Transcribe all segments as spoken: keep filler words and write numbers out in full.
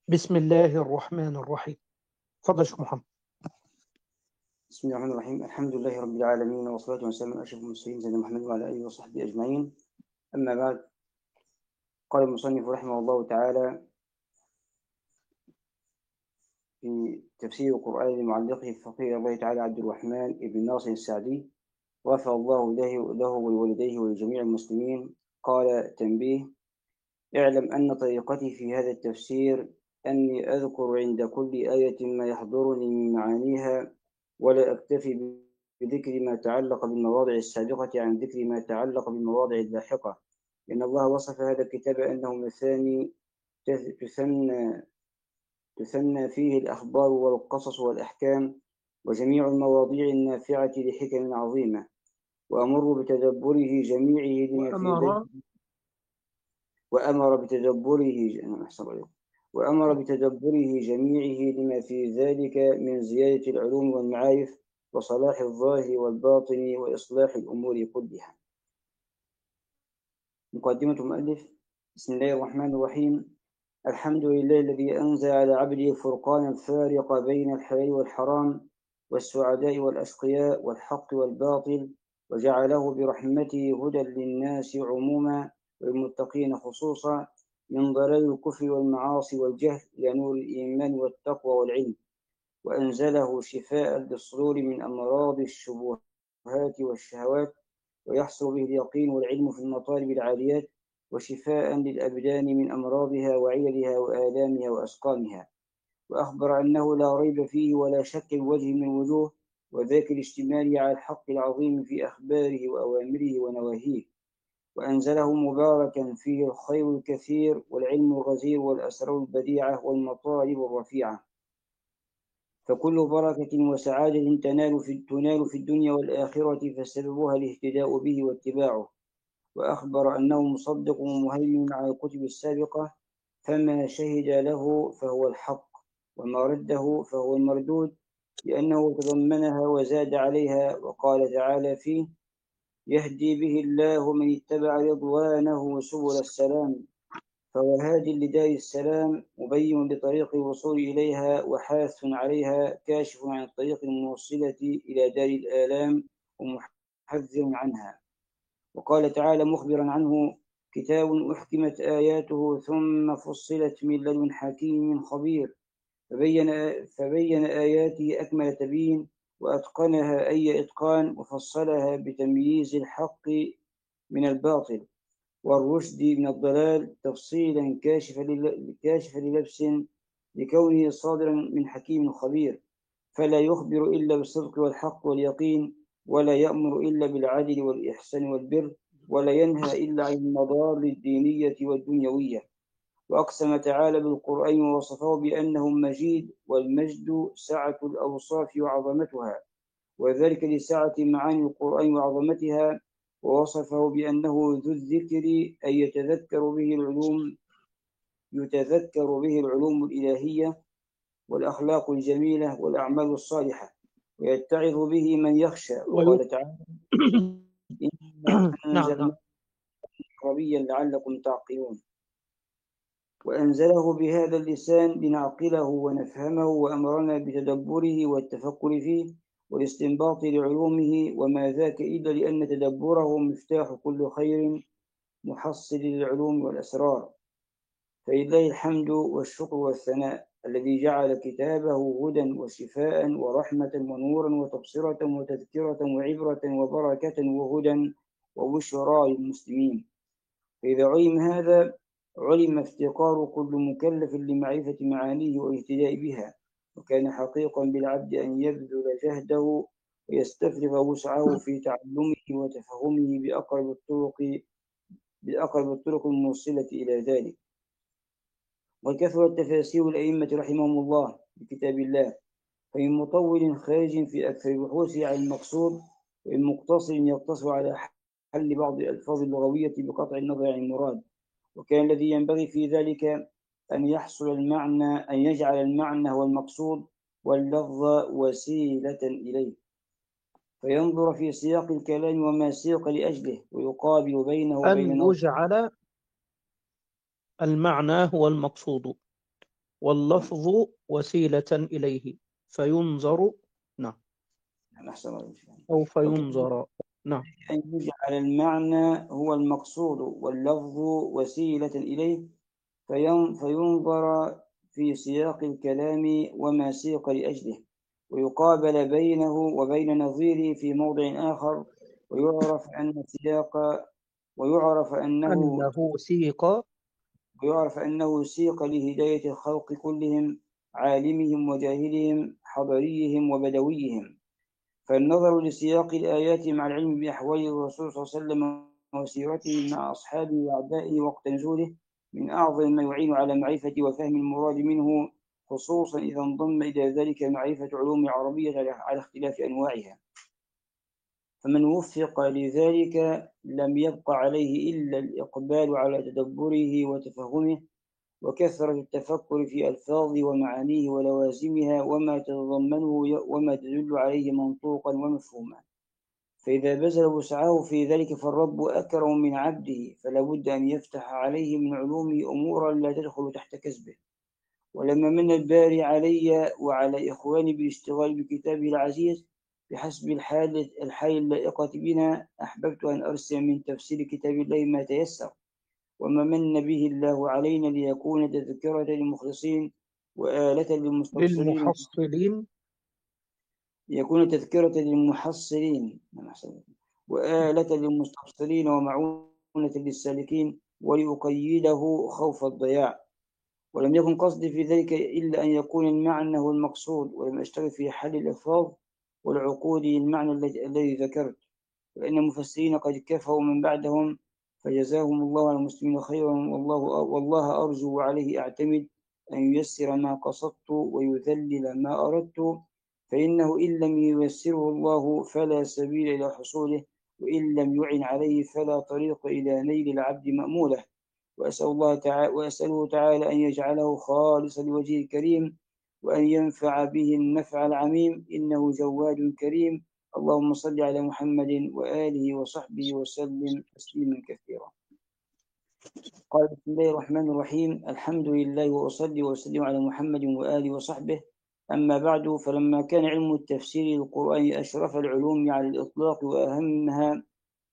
بسم الله الرحمن الرحيم. تفضل يا شيخ محمد. بسم الله الرحمن الرحيم. الحمد لله رب العالمين، والصلاة والسلام على أشرف المرسلين سيدنا محمد وعلى آله وصحبه أجمعين. أما بعد، قال المصنف رحمه الله تعالى في تفسير القرآن لمعلقه الفقيه الله تعالى عبد الرحمن بن ناصر السعدي غفر الله له له ولوالديه ولجميع المسلمين. قال: تنبيه: اعلم أن طريقتي في هذا التفسير أني أذكر عند كل آية ما يحضرني من معانيها، ولا أكتفي بذكر ما تعلق بالمواضع السابقة عن ذكر ما تعلق بالمواضع اللاحقة، لأن الله وصف هذا الكتاب أنه مثاني تثنى تثنى فيه الأخبار والقصص والأحكام وجميع المواضيع النافعة لحكم عظيمة، وأمر بتدبره جميعه لما في ذلك وأمر وأمر بتدبره وأمر بتدبره جميعه لما في ذلك من زيادة العلوم والمعارف وصلاح الظاهر والباطن وإصلاح الأمور كلها. مقدمة المؤلف. بسم الله الرحمن الرحيم. الحمد لله الذي أنزل على عبده الفرقان الفارق بين الحلال والحرام والسعداء والأشقياء والحق والباطل، وجعله برحمته هدى للناس عموما والمتقين خصوصا، من ضلال الكفر والمعاصي والجهل إلى نور الإيمان والتقوى والعلم، وأنزله شفاء للصدور من أمراض الشبهات والشهوات، ويحصل به اليقين والعلم في المطالب العاليات، وشفاء للأبدان من أمراضها وعيلها وآلامها وأسقامها. وأخبر أنه لا ريب فيه ولا شك بوجه من الوجوه، وذاك الاشتمال على الحق العظيم في أخباره وأوامره ونواهيه، وأنزله مباركا فيه الخير الكثير والعلم الغزير والأسرار البديعة والمطالب الرفيعة، فكل بركة وسعادة تنال في, تنال في الدنيا والآخرة فسببها الاهتداء به واتباعه. وأخبر أنه مصدق ومهيمن على الكتب السابقة، فما شهد له فهو الحق، وما رده فهو المردود، لأنه تضمنها وزاد عليها. وقال تعالى فيه: يهدي به الله من اتبع رضوانه سبل السلام، فهو هاد لدار السلام مبين لطريق الوصول إليها وحاث عليها كاشف عن الطريق الموصلة إلى دار الآلام ومحذر عنها. وقال تعالى مخبرا عنه: كتاب أحكمت آياته ثم فصلت من لدن حكيم خبير، فبين, فبين آياته أكمل تبيين، وأتقنها أي إتقان، وفصلها بتمييز الحق من الباطل والرشد من الضلال تفصيلا كاشفا للبس لكونه صادرا من حكيم خبير، فلا يخبر إلا بالصدق والحق واليقين، ولا يأمر إلا بالعدل والإحسان والبر، ولا ينهى إلا عن المضار الدينية والدنيوية. وأقسم تعالى بالقرآن ووصفه بأنه مجيد، والمجد سعة الأوصاف وعظمتها، وذلك لسعة معاني القرآن وعظمتها. ووصفه بأنه ذو الذكر أي يتذكر به العلوم يتذكر به العلوم الإلهية والأخلاق الجميلة والأعمال الصالحة، ويتعظ به من يخشى. ويو... وقال تعالى: إنا نعم أنزلنا نعم. عربيا لعلكم تعقلون. وأنزله بهذا اللسان لنعقله ونفهمه، وأمرنا بتدبره والتفكر فيه والاستنباط لعلومه، وما ذاك إلا لأن تدبره مفتاح كل خير محصل للعلوم والأسرار. فلله الحمد والشكر والثناء الذي جعل كتابه هدى وشفاء ورحمة ونورا وتبصرة وتذكرة وعبرة وبركة وهدى وبشرى للمسلمين. فإذا علم هذا علم افتقار كل مكلف لمعرفة معانيه والاهتداء بها، وكان حقيقا بالعبد أن يبذل جهده ويستفرغ وسعه في تعلمه وتفهمه بأقرب الطرق بأقرب الطرق الموصلة إلى ذلك. وكثرت تفاسير الأئمة رحمهم الله بكتاب الله، فمن مطول خارج في أكثر البحوث عن المقصود، ومن مقتصر يقتصر على حل بعض الألفاظ اللغوية بقطع النظر عن المراد. وكان الذي ينبغي في ذلك أن يحصل المعنى أن يجعل المعنى هو المقصود واللفظ وسيلة إليه، فينظر في سياق الكلام وما سيق لأجله، ويقابل بينه وبين أن نظر يجعل المعنى هو المقصود واللفظ وسيلة إليه فينظر. نعم. أحسن الله. أو وكذلك فينظر. نعم. أن يجعل المعنى هو المقصود واللفظ وسيلة إليه فين- فينظر في سياق الكلام وما سيق لأجله، ويقابل بينه وبين نظيره في موضع آخر، ويعرف أن سياق ويعرف أنه أنه سيق. ويعرف أنه سيق لهداية الخلق كلهم، عالمهم وجاهلهم، حضريهم وبدويهم. فالنظر لسياق الآيات مع العلم بأحوال الرسول صلى الله عليه وسلم وسيرته مع أصحابه وأعدائه وقت نزوله من أعظم ما يعين على معرفة وفهم المراد منه، خصوصا إذا انضم إلى ذلك معرفة علوم العربية على اختلاف أنواعها. فمن وفق لذلك لم يبق عليه إلا الإقبال على تدبره وتفهمه وكثرة التفكر في ألفاظه ومعانيه ولوازمها وما تتضمنه وما تدل عليه منطوقا ومفهوما. فإذا بذل وسعه في ذلك فالرب أكرم من عبده، فلا بد أن يفتح عليه من علومه أمورا لا تدخل تحت كسبه. ولما من الباري علي وعلى إخواني بالاشتغال بكتابه العزيز بحسب الحال الحال اللائقة بنا، أحببت أن أرسل من تفسير كتاب الله ما تيسر، وما من به الله علينا ليكون تذكرة للمخلصين وآلة للمستبصرين للمحصلين. ليكون تذكرة للمحصلين وآلة للمستبصرين ومعونة للسالكين، وليقيده خوف الضياع. ولم يكن قصدي في ذلك إلا أن يكون المعنى هو المقصود، ولم أشتغل في حل الألفاظ والعقود المعنى الذي ذكرت، لأن المفسرين قد كفوا من بعدهم فجزاهم الله على المسلمين خيرا. والله, والله أرجو وعليه أعتمد أن ييسر ما قصدت ويذلل ما أردت، فإنه إن لم ييسره الله فلا سبيل إلى حصوله، وإن لم يعن عليه فلا طريق إلى نيل العبد مأموله. وأسأل الله تعالى وأسأله تعالى أن يجعله خالصا لوجهه الكريم، وأن ينفع به النفع العميم، إنه جواد كريم. اللهم صل على محمد وآله وصحبه وسلم تسليما كثيرا. قال بسم الله الرحمن الرحيم، الحمد لله وأصلي وأسلم على محمد وآله وصحبه. أما بعد، فلما كان علم التفسير القرآني أشرف العلوم على الإطلاق وأهمها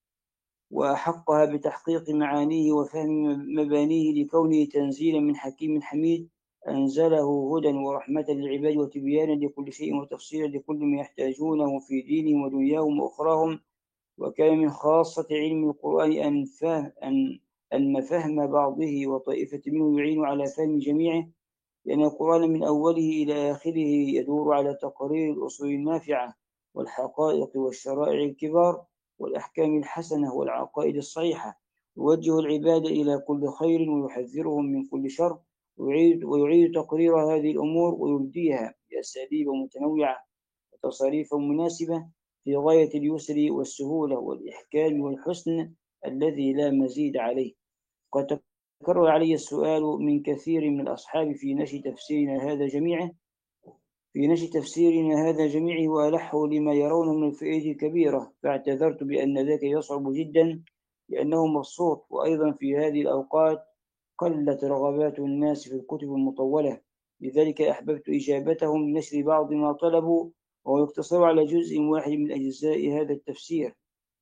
وأحقها بتحقيق معانيه وفهم مبانيه لكونه تنزيلا من حكيم حميد أنزله هدى ورحمة للعباد وتبيانا لكل شيء وتفصيلا لكل ما يحتاجونه في دينهم ودنياهم وأخراهم، وكان من خاصة علم القرآن أن فهم أن أن فهم بعضه وطائفة منه يعين على فهم جميعه، لأن القرآن من أوله إلى آخره يدور على تقرير الأصول النافعة والحقائق والشرائع الكبار والأحكام الحسنة والعقائد الصحيحة، يوجه العباد إلى كل خير ويحذرهم من كل شر، ويعيد, ويعيد تقرير هذه الأمور ويبديها بأساليب متنوعة وتصاريف مناسبة في غاية اليسر والسهولة والإحكام والحسن الذي لا مزيد عليه. قد تكرر علي السؤال من كثير من الأصحاب في نشر تفسيرنا هذا جميعه في نشر تفسيرنا هذا جميعه وألحوا لما يرونه من الفائدة الكبيرة، فاعتذرت بأن ذاك يصعب جدا لأنه مبسوط، وأيضا في هذه الأوقات قلت رغبات الناس في الكتب المطولة، لذلك أحببت إجابتهم لنشر بعض ما طلبوا، وهو يقتصر على جزء واحد من أجزاء هذا التفسير.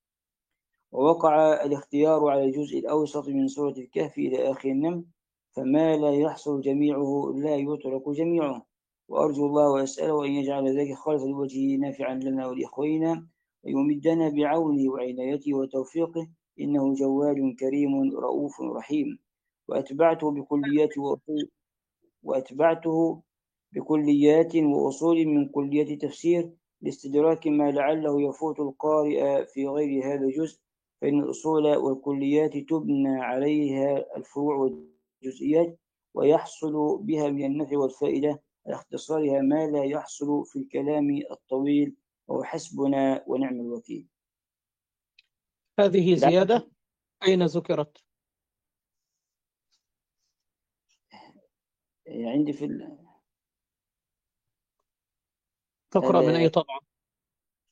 ووقع الاختيار على الجزء الأوسط من سورة الكهف إلى آخر النمل، فما لا يحصل جميعه لا يترك جميعه. وأرجو الله وأسأله أن يجعل ذلك خالصا لوجهه نافعا لنا ولإخوينا، ويمدنا بعونه وعنايته وتوفيقه، إنه جواد كريم رؤوف رحيم. وأتبعته بكليات وأصول وأتبعته بكليات وأصول من كلية تفسير لاستدراك ما لعله يفوت القارئ في غير هذا الجزء، فإن الأصول والكليات تبنى عليها الفروع والجزئيات، ويحصل بها من النفع والفائدة على اختصارها ما لا يحصل في الكلام الطويل، وهو حسبنا ونعم الوكيل. هذه زيادة أين ذكرت؟ عندي في ال... تقرأ من أي طبعة؟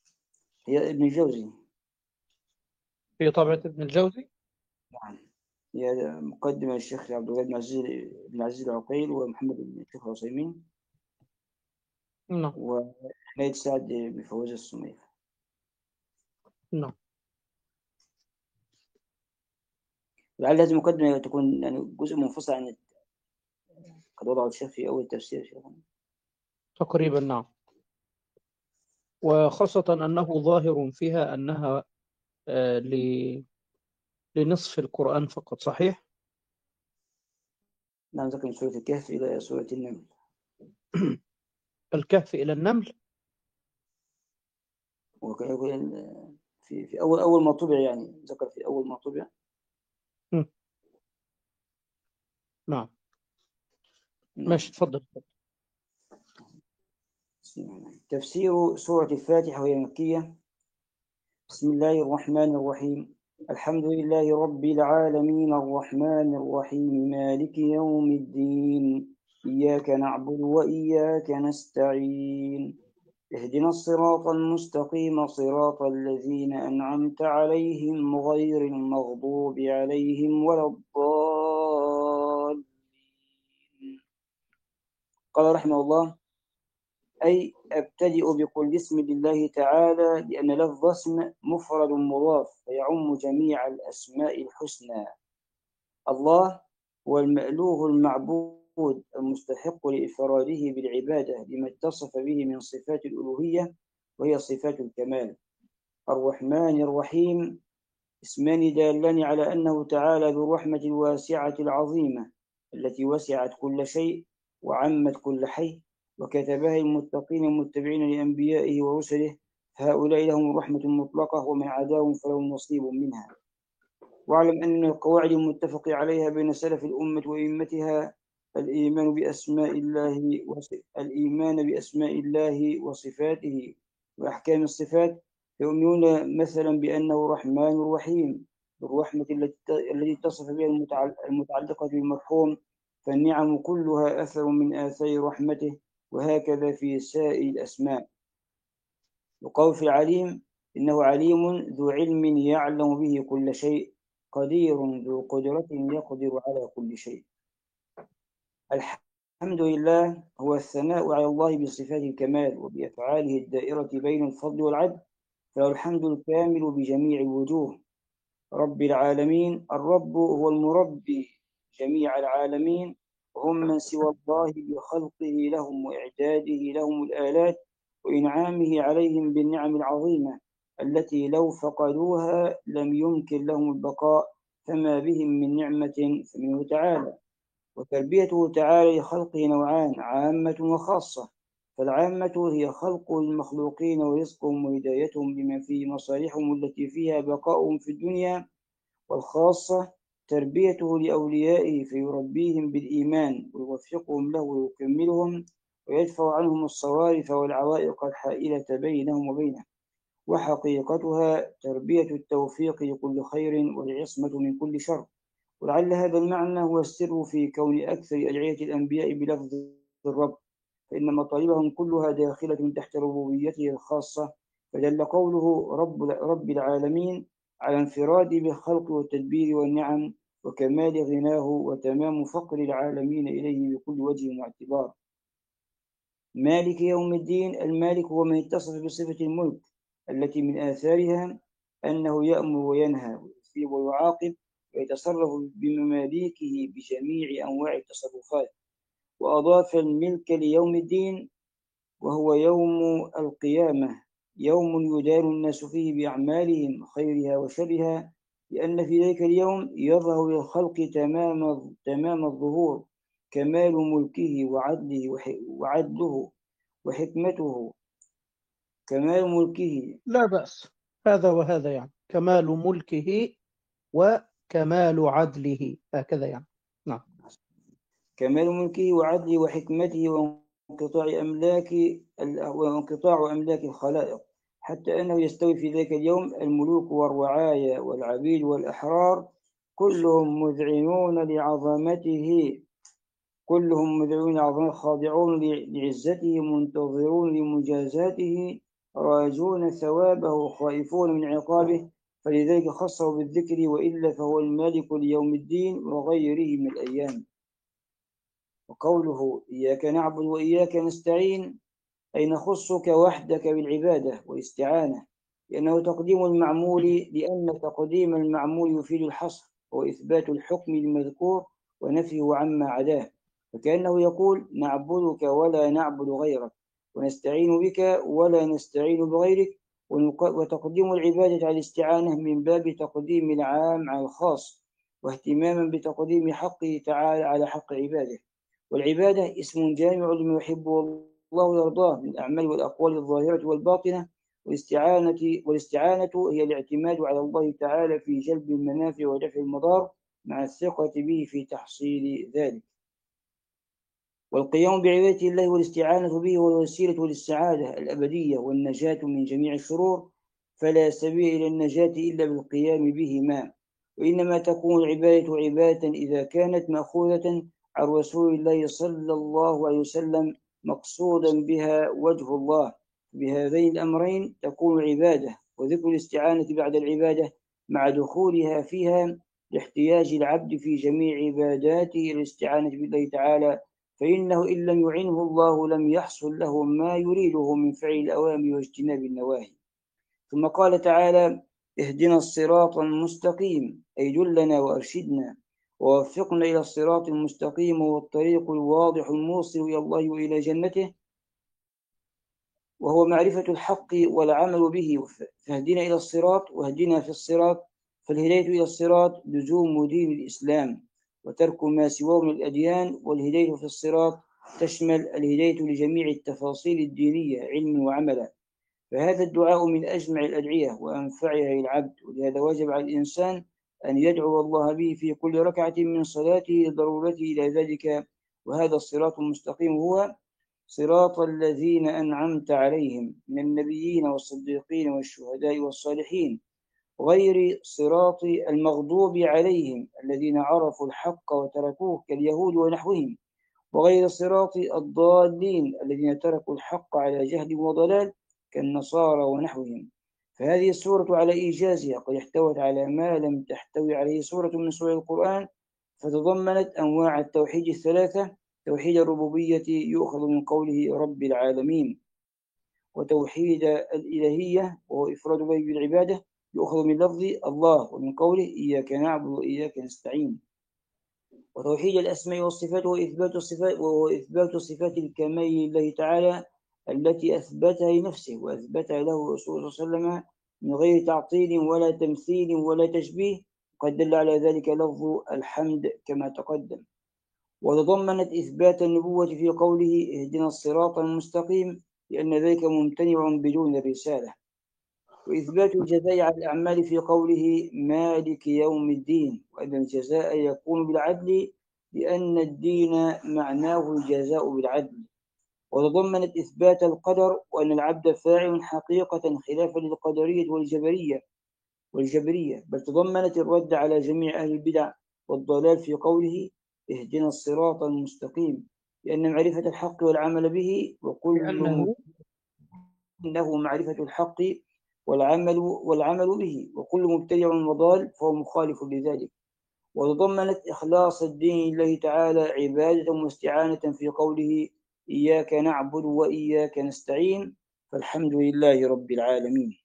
هي ابن الجوزي. في طبعة ابن الجوزي؟ نعم، هي مقدمة الشيخ عبد الوهاب بن عزيز بن عزيز العقيل ومحمد بن الشيخ العثيمين نعم وحميد سعد بفوز السمير. نعم. لعل هذه المقدمة تكون يعني جزء منفصل عن قد وضعه الشيخ في أول تفسير شيخنا. تقريبا نعم، وخاصة أنه ظاهر فيها أنها آه، ل- لنصف القرآن فقط، صحيح؟ نعم، ذكر من سورة الكهف إلى سورة النمل. الكهف إلى النمل. وكان يقول في في أول أول ما طبع، يعني ذكر في أول ما طبع. م. نعم ماشي، نعم. تفضل. تفسير سورة الفاتحة وهي مكية. بسم الله الرحمن الرحيم. الحمد لله رب العالمين الرحمن الرحيم مالك يوم الدين إياك نعبد وإياك نستعين اهدنا الصراط المستقيم صراط الذين أنعمت عليهم غير المغضوب عليهم ولا الضالين. قال رحمه الله: أي أبتدئ بكل اسم لله تعالى، لأن لفظ اسم مفرد مضاف فيعم جميع الأسماء الحسنى. الله هو المألوه المعبود المستحق لإفراده بالعبادة لما اتصف به من صفات الألوهية وهي صفات الكمال. الرحمن الرحيم اسمان دالان على أنه تعالى ذو الرحمة الواسعة العظيمة التي وسعت كل شيء وعمت كل حي، وكتبها المتقين المتبعين لأنبيائه ورسله، فهؤلاء لهم الرحمة المطلقة ومن عداهم فلهم نصيب منها. واعلم أن من القواعد المتفق عليها بين سلف الأمة وأئمتها الإيمان بأسماء الله الإيمان بأسماء الله وصفاته وأحكام الصفات، يؤمنون مثلا بأنه رحمن رحيم بالرحمة التي اتصف بها المتعلقة بالمرحوم، فالنعم كلها أثر من آثار رحمته، وهكذا في سائر الأسماء. وقول في العليم: إنه عليم ذو علم يعلم به كل شيء، قدير ذو قدرة يقدر على كل شيء. الحمد لله هو الثناء على الله بصفات الكمال وبأفعاله الدائرة بين الفضل والعدل، فله الحمد الكامل بجميع الوجوه. رب العالمين، الرب هو المربي جميع العالمين، وهم من سوى الله بخلقه لهم وإعداده لهم الآلات وإنعامه عليهم بالنعم العظيمة التي لو فقدوها لم يمكن لهم البقاء، فما بهم من نعمة فمنه تعالى. وتربيته تعالى لخلقه نوعان: عامة وخاصة. فالعامة هي خلق المخلوقين ورزقهم وهدايتهم لما فيه مصالحهم التي فيها بقاؤهم في الدنيا، والخاصة تربيته لأوليائه فيربيهم بالإيمان ويوفقهم له ويكملهم ويدفع عنهم الصوارف والعوائق الحائلة بينهم وبينه. وحقيقتها تربية التوفيق لكل خير والعصمة من كل شر. ولعل هذا المعنى هو السر في كون أكثر أدعية الأنبياء بلفظ الرب، فإن مطالبهم كلها داخلة تحت ربوبيته الخاصة، فدل قوله رب, رب العالمين على انفراد بالخلق والتدبير والنعم وكمال غناه وتمام فقر العالمين إليه بكل وجه واعتبار. مالك يوم الدين، المالك هو من اتصف بصفة الملك التي من آثارها أنه يأمر وينهى ويثيب ويعاقب ويتصرف بمماليكه بجميع أنواع التصرفات. وأضاف الملك ليوم الدين وهو يوم القيامة، يوم يدار الناس فيه بأعمالهم خيرها وشرها، لأن في ذلك اليوم يظهر للخلق تمام تمام الظهور كمال ملكه وعدله وعدله وحكمته. كمال ملكه لا بأس، هذا وهذا يعني كمال ملكه وكمال عدله، هكذا يعني. نعم. كمال ملكه وعدله وحكمته وانقطاع أملاك وانقطاع أملاك الخلائق، حتى أنه يستوي في ذلك اليوم الملوك والرعايا والعبيد والأحرار كلهم مذعنون لعظمته كلهم مذعنون لعظمته خاضعون لعزته منتظرون لمجازاته راجون ثوابه خائفون من عقابه، فلذلك خصه بالذكر، وإلا فهو المالك ليوم الدين وغيره من الأيام. وقوله إياك نعبد وإياك نستعين أي نخصك وحدك بالعبادة والاستعانة، لأنه تقديم المعمول، لأن تقديم المعمول يفيد الحصر وإثبات الحكم للمذكور ونفيه عما عداه، فكأنه يقول نعبدك ولا نعبد غيرك، ونستعين بك ولا نستعين بغيرك. وتقديم العبادة على الاستعانة من باب تقديم العام على الخاص، واهتماما بتقديم حقه تعالى على حق عباده. والعبادة اسم جامع لما يحبه الله ويرضاه من الأعمال والأقوال الظاهرة والباطنة. والاستعانة والاستعانة هي الاعتماد على الله تعالى في جلب المنافع ودفع المضار مع الثقة به في تحصيل ذلك. والقيام بعبادة الله والاستعانة به هو الوسيلة للسعادة الأبدية والنجاة من جميع الشرور، فلا سبيل إلى النجاة إلا بالقيام بهما. وإنما تكون العبادة عبادة إذا كانت مأخوذة عن رسول الله صلى الله عليه وسلم مقصودا بها وجه الله. بهذين الأمرين تكون عبادة. وذكر الاستعانة بعد العبادة مع دخولها فيها لاحتياج العبد في جميع عباداته إلى الاستعانة بالله تعالى، فإنه إن لم يعنه الله لم يحصل له ما يريده من فعل الأوامر واجتناب النواهي. ثم قال تعالى اهدنا الصراط المستقيم، أي دلنا وأرشدنا ووفقنا إلى الصراط المستقيم، والطريق الواضح الموصل إلى الله وإلى جنته، وهو معرفة الحق والعمل به. فاهدنا إلى الصراط واهدنا في الصراط، فالهداية إلى الصراط لزوم دين الإسلام وترك ما سواه من الأديان، والهداية في الصراط تشمل الهداية لجميع التفاصيل الدينية علما وعملا. فهذا الدعاء من أجمع الأدعية وأنفعها للعبد، ولهذا وجب على الإنسان أن يدعو الله به في كل ركعة من صلاته لضرورته إلى ذلك. وهذا الصراط المستقيم هو صراط الذين أنعمت عليهم من النبيين والصديقين والشهداء والصالحين، غير صراط المغضوب عليهم الذين عرفوا الحق وتركوه كاليهود ونحوهم، وغير صراط الضالين الذين تركوا الحق على جهل وضلال كالنصارى ونحوهم. فهذه السورة على إيجازها قد احتوت على ما لم تحتوي عليه سورة من سور القرآن، فتضمنت أنواع التوحيد الثلاثة: توحيد الربوبية يؤخذ من قوله رب العالمين، وتوحيد الإلهية وهو إفراد الله بالعبادة يؤخذ من لفظ الله ومن قوله إياك نعبد وإياك نستعين، وتوحيد الأسماء والصفات وإثبات الصفات وهو إثبات صفات الكمال لله تعالى التي أثبتها لنفسه وأثبتها له رسوله صلى الله عليه وسلم من غير تعطيل ولا تمثيل ولا تشبيه، قد دل على ذلك لفظ الحمد كما تقدم. وتضمنت إثبات النبوة في قوله اهدنا الصراط المستقيم، لأن ذلك ممتنع بدون الرسالة. وإثبات الجزاء على الأعمال في قوله مالك يوم الدين، وأن الجزاء يكون بالعدل لأن الدين معناه الجزاء بالعدل. وتضمنت إثبات القدر، وأن العبد فاعل حقيقة خلافا للقدرية والجبرية والجبرية بل تضمنت الرد على جميع أهل البدع والضلال في قوله اهدنا الصراط المستقيم، لأن معرفة الحق والعمل به وكل لأنه إنه معرفة الحق والعمل والعمل به، وكل مبتدع وضال فهو مخالف لذلك. وتضمنت إخلاص الدين لله تعالى عبادة واستعانة في قوله إياك نعبد وإياك نستعين، فالحمد لله رب العالمين.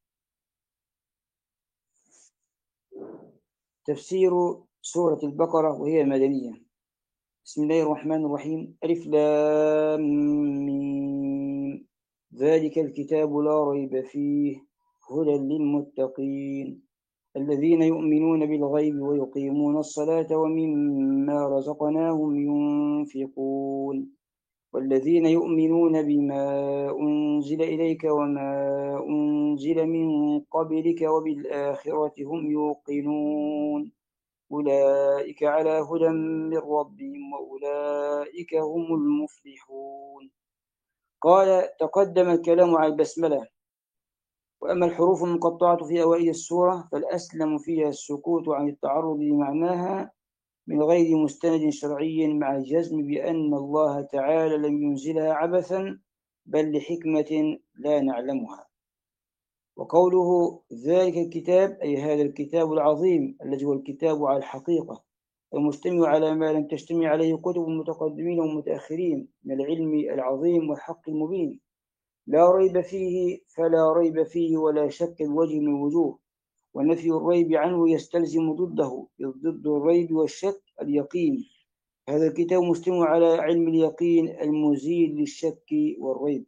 تفسير سورة البقرة وهي مدنية. بسم الله الرحمن الرحيم. ألف لام ميم، ذلك الكتاب لا ريب فيه هدى للمتقين الذين يؤمنون بالغيب ويقيمون الصلاة ومما رزقناهم ينفقون والذين يؤمنون بما أنزل إليك وما أنزل من قبلك وبالآخرة هم يوقنون أولئك على هدى من ربهم وأولئك هم المفلحون. قال تقدم الكلام على البسملة، وأما الحروف المقطعة في أوائل السورة فالأسلم فيها السكوت عن التعرض لمعناها من غير مستند شرعي، مع الجزم بأن الله تعالى لم ينزلها عبثا بل لحكمة لا نعلمها. وقوله ذلك الكتاب أي هذا الكتاب العظيم الذي هو الكتاب على الحقيقة المجتمع على ما لم تجتمع عليه كتب المتقدمين والمتأخرين من العلم العظيم والحق المبين لا ريب فيه فلا ريب فيه ولا شك بوجه من الوجوه، ونفي الريب عنه يستلزم ضده، إذ ضد الريب والشك اليقين. هذا الكتاب مجتمع على علم اليقين المزيل للشك والريب.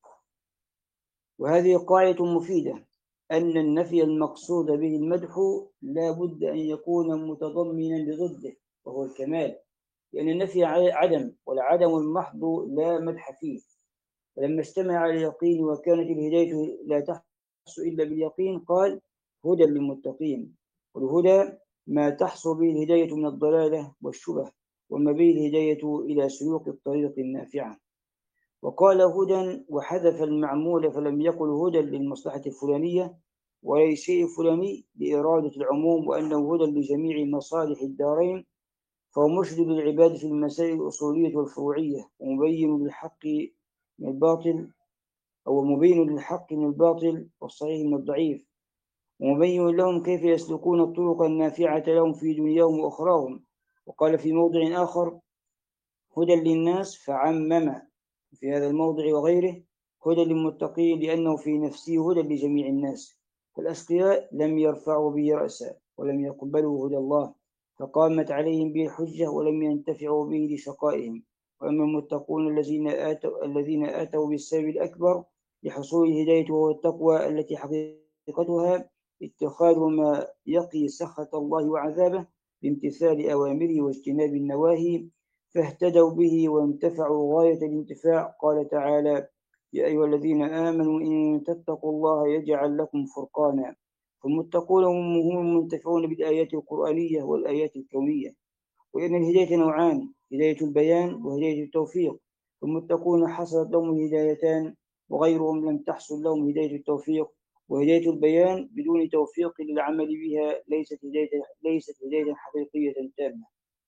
وهذه قاعدة مفيدة، أن النفي المقصود به المدح لا بد أن يكون متضمنا لضده وهو الكمال، لأن النفي عدم، والعدم المحض لا مدح فيه. فلما اجتمع على اليقين وكانت الهداية لا تحصل إلا باليقين قال هدى للمتقين. والهدى ما تحصل به الهداية من الضلالة والشبه، وما به الهداية إلى سلوك الطريق النافعة. وقال هدى وحذف المعمول فلم يقل هدى للمصلحة الفلانية ولا للشيء الفلاني لإرادة العموم، وأنه هدى لجميع مصالح الدارين، فهو مرشد للعباد في المسائل الأصولية والفروعية، ومبين للحق من الباطل أو مبين للحق من الباطل والصحيح من الضعيف، ومبين لهم كيف يسلكون الطرق النافعة لهم في دنياهم وأخراهم. وقال في موضع آخر هدى للناس فعمم في هذا الموضع وغيره هدى للمتقين، لأنه في نفسه هدى لجميع الناس. فالأشقياء لم يرفعوا به رأسا ولم يقبلوا هدى الله، فقامت عليهم به الحجة ولم ينتفعوا به لشقائهم. وأما المتقون الذين آتوا, الذين آتوا بالسبب الأكبر لحصول الهداية وهو التقوى التي حقيقتها اتخاذ ما يقي سخط الله وعذابه بامتثال أوامره واجتناب النواهي، فاهتدوا به وانتفعوا غاية الانتفاع. قال تعالى يا أيها الذين آمنوا إن تتقوا الله يجعل لكم فرقانا. فالمتقون هم المنتفعون بالآيات القرآنية والآيات الكونية. وإن الهداية نوعان، هداية البيان وهداية التوفيق. فالمتقون حصلت لهم الهدايتان، وغيرهم لم تحصل لهم هداية التوفيق. وهداية البيان بدون توفيق للعمل بها ليست هداية, ليست هداية حقيقية تامة.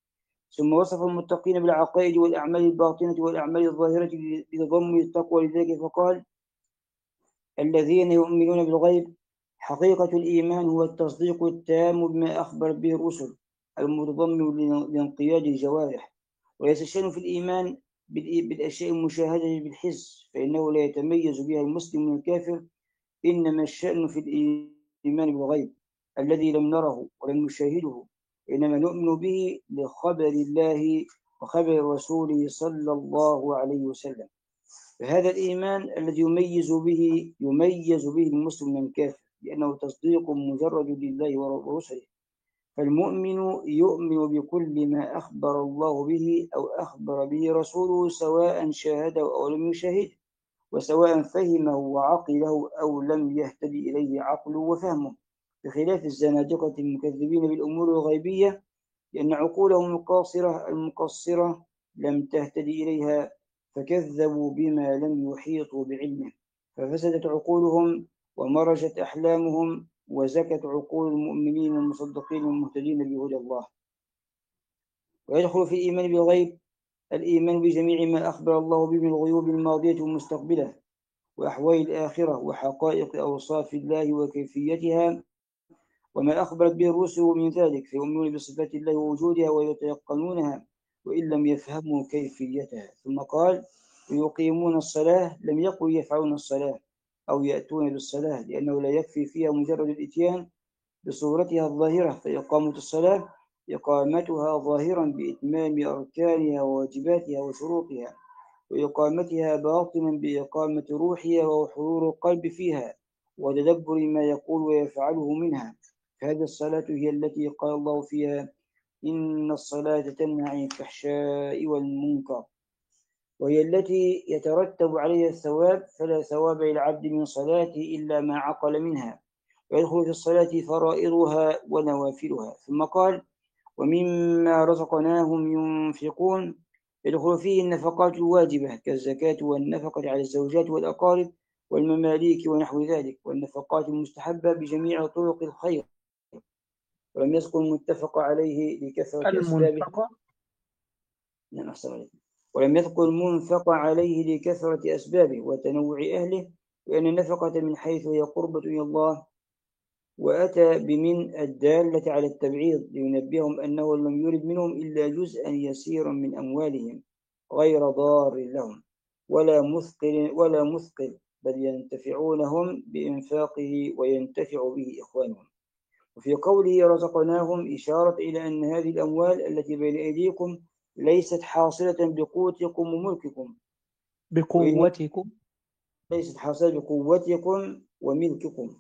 ثم وصف المتقين بالعقائد والأعمال الباطنة والأعمال الظاهرة بتضمن التقوى، لذلك فقال الذين يؤمنون بالغيب. حقيقة الإيمان هو التصديق التام بما أخبر به الرسل المتضمن لانقياد الجوارح، وليس الشأن في الإيمان بالأشياء المشاهدة بالحس، فإنه لا يتميز بها المسلم من الكافر، إنما الشأن في الإيمان بالغيب الذي لم نره ولم نشاهده، إنما نؤمن به لخبر الله وخبر رسوله صلى الله عليه وسلم. فهذا الإيمان الذي يميز به يميز به المسلم من الكافر، لأنه تصديق مجرد لله ورسله. فالمؤمن يؤمن بكل ما أخبر الله به أو أخبر به رسوله، سواء شاهده أو لم يشاهده، وسواء فهمه وعقله أو لم يهتدي إليه عقله وفهمه، بخلاف الزنادقة المكذبين بالأمور الغيبية، لأن عقولهم القاصرة المقصرة لم تهتدي إليها، فكذبوا بما لم يحيطوا بعلمه، ففسدت عقولهم ومرجت أحلامهم، وزكت عقول المؤمنين المصدقين المهتدين بهدى الله. ويدخل في الإيمان بالغيب الإيمان بجميع ما أخبر الله به من الغيوب الماضية والمستقبلة وأحوال الآخرة وحقائق أوصاف الله وكيفيتها وما أخبرت به الرسل من ذلك، فيؤمنون بصفات الله ووجودها ويتيقنونها وإن لم يفهموا كيفيتها. ثم قال ويقيمون الصلاة، لم يقل يفعلون الصلاة أو يأتون بالصلاة، لأنه لا يكفي فيها مجرد الإتيان بصورتها الظاهرة، فإقامة الصلاة إقامتها ظاهرا بإتمام أركانها وواجباتها وشروطها، وإقامتها باطنا بإقامة روحها وحضور القلب فيها وتدبر ما يقول ويفعله منها. فهذه الصلاة هي التي قال الله فيها إن الصلاة تنهى عن الفحشاء والمنكر، وهي التي يترتب عليها الثواب، فلا ثواب للعبد من صلاته إلا ما عقل منها، ويدخل في الصلاة فرائضها ونوافلها. ثم قال ومما رزقناهم ينفقون، يدخل فيه النفقات الواجبة كالزكاة والنفقة على الزوجات والأقارب والمماليك ونحو ذلك، والنفقات المستحبة بجميع طرق الخير، ولم يذكر المتفق عليه لكثرة أسبابه. نعم أحسن عليكم. ولم يذكر المنفق عليه لكثرة أسبابه وتنوع أهله، لأن النفقة من حيث هي قربة إلى الله. وأتى بمن الدالة على التبعيض لينبههم أنه لم يرد منهم إلا جزءا يسيرا من أموالهم غير ضار لهم ولا مثقل ولا مثقل، بل ينتفعونهم بإنفاقه وينتفع به إخوانهم. وفي قوله رزقناهم إشارة إلى أن هذه الأموال التي بين أيديكم ليست حاصلة بقوتكم وملككم، وإن بقوتكم. ليست حاصلة بقوتكم وملككم،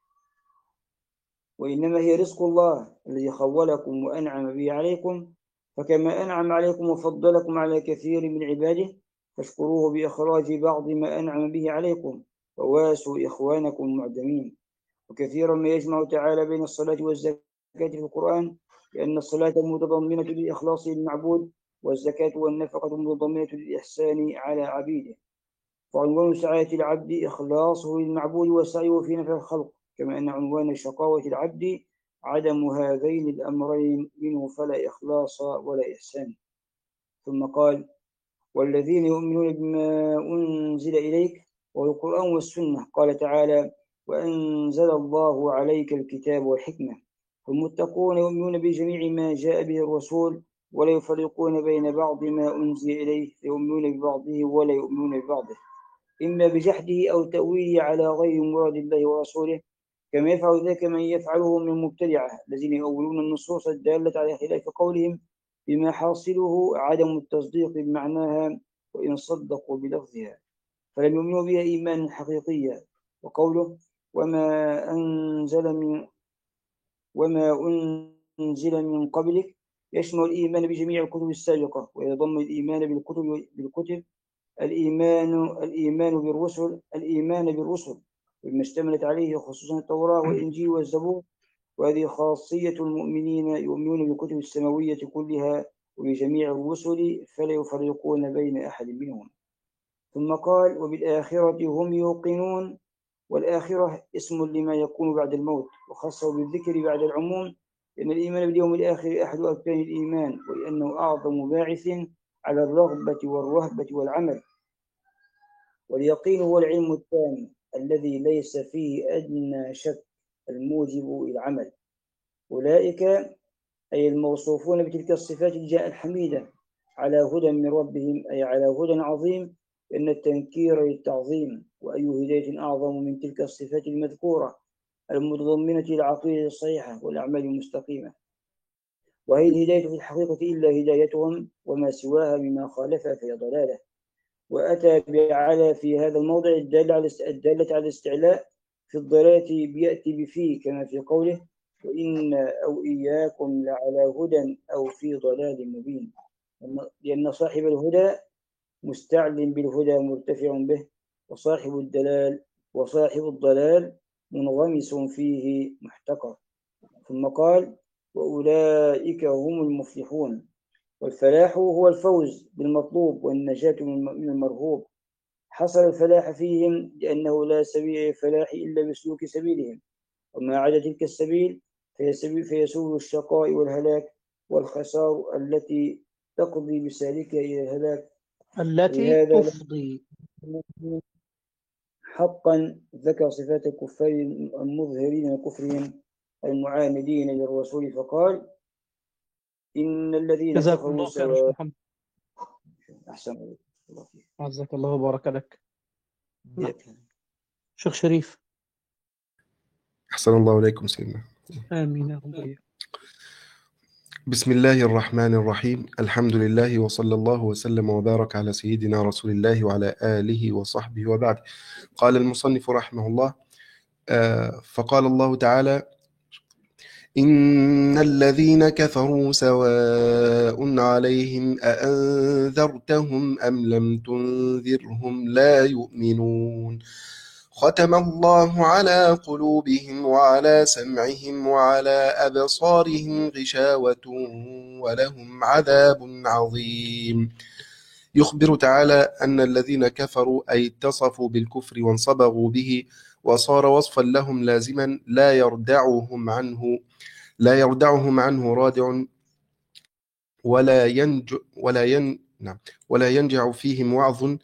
وإنما هي رزق الله الذي خولكم وأنعم به عليكم. فكما أنعم عليكم وفضلكم على كثير من عباده فاشكروه بإخراج بعض ما أنعم به عليكم وواسوا إخوانكم المعدمين. وكثيرا ما يجمع تعالى بين الصلاة والزكاة في القرآن، لأن الصلاة متضمنة للإخلاص للمعبود، والزكاة والنفقة متضمنة للإحسان على عبيده. فعنوان سعادة العبد إخلاصه للمعبود وسعيه في نفع الخلق، كما أن عنوان شقاوة العبد عدم هذين الأمرين منه فلا إخلاص ولا إحسان. ثم قال: والذين يؤمنون بما أنزل إليك والقرآن والسنة. قال تعالى: وأنزل الله عليك الكتاب والحكمة. والمتقون يؤمنون بجميع ما جاء به الرسول ولا يفرقون بين بعض ما أنزل إليه، يؤمنون ببعضه ولا يؤمنون ببعضه، إما بجحده أو تأويله على غير مراد الله ورسوله، كما يفعل ذلك من يفعله من المبتدعة الذين يؤولون النصوص الدالة على خلاف قولهم بما حاصله عدم التصديق بمعناها وإن صدقوا بلفظها، فلم يؤمنوا بها إيمانا حقيقيا. وقوله: وما أنزل من وما أنزل من قبلك يشمل الإيمان بجميع الكتب السابقة، ويضم الإيمان بالكتب بالكتب الإيمان الإيمان بالرسل الإيمان بالرسل بما اشتملت عليه خصوصا التوراة والإنجيل والزبور. وهذه خاصية المؤمنين، يؤمنون بالكتب السماوية كلها وبجميع الرسل فلا يفرقون بين أحد منهم. ثم قال: وبالآخرة هم يوقنون. والآخرة اسم لما يكون بعد الموت، وخصه بالذكر بعد العموم، لأن الإيمان باليوم الآخر أحد أركان الإيمان، ولأنه أعظم باعث على الرغبة والرهبة والعمل. واليقين هو العلم التام الذي ليس فيه أدنى شك الموجب العمل. أولئك أي الموصوفون بتلك الصفات الحميدة على هدى من ربهم، أي على هدى عظيم، لأن التنكير للتعظيم، وأي هداية أعظم من تلك الصفات المذكورة المتضمنة للعقيدة الصحيحة والأعمال المستقيمة. وهي الهداية في الحقيقة إلا هدايتهم، وما سواها مما خالفها فهي ضلالة. وأتى بعلى في هذا الموضع الدالة على الدالة على الاستعلاء في الضلالة بيأتي بفيه، كما في قوله: وإن أو إياكم لعلى هدى أو في ضلال مبين، لأن صاحب الهدى مستعل بالهدى مرتفع به، وصاحب الدلال وصاحب الضلال منغمس فيه محتقر. ثم قال: وأولئك هم المفلحون. والفلاح هو الفوز بالمطلوب والنجاة من المرهوب. حصل الفلاح فيهم لأنه لا سبيل للفلاح إلا بسلوك سبيلهم، وما عدا تلك السبيل فهي سبيل فيسوء الشقاء والهلاك والخسار التي تقضي بسالكها إلى الهلاك. التي لهذا تفضي. حقا ذكر صفات الكفار المظهرين لكفرهم المعاندين للرسول، فقال: إن الذين جزاكم كفروا الله خير يا شيخ سواء. محمد. أحسن الله. عزك الله وبارك لك. نعم. فيك. شيخ شريف. أحسن الله إليكم سيدنا. آمين يا رب. بسم الله الرحمن الرحيم. الحمد لله وصلى الله وسلم وبارك على سيدنا رسول الله وعلى آله وصحبه وبعد. قال المصنف رحمه الله: آه فقال الله تعالى: إن الذين كفروا سواء عليهم أأنذرتهم أم لم تنذرهم لا يؤمنون. ختم الله على قلوبهم وعلى سمعهم وعلى أبصارهم غشاوة ولهم عذاب عظيم. يخبر تعالى أن الذين كفروا أي اتصفوا بالكفر وانصبغوا به وصار وصفا لهم لازما لا يردعهم عنه لا يردعهم عنه رادع ولا ينج ولا ين نعم ولا ينجع فيهم وعظ،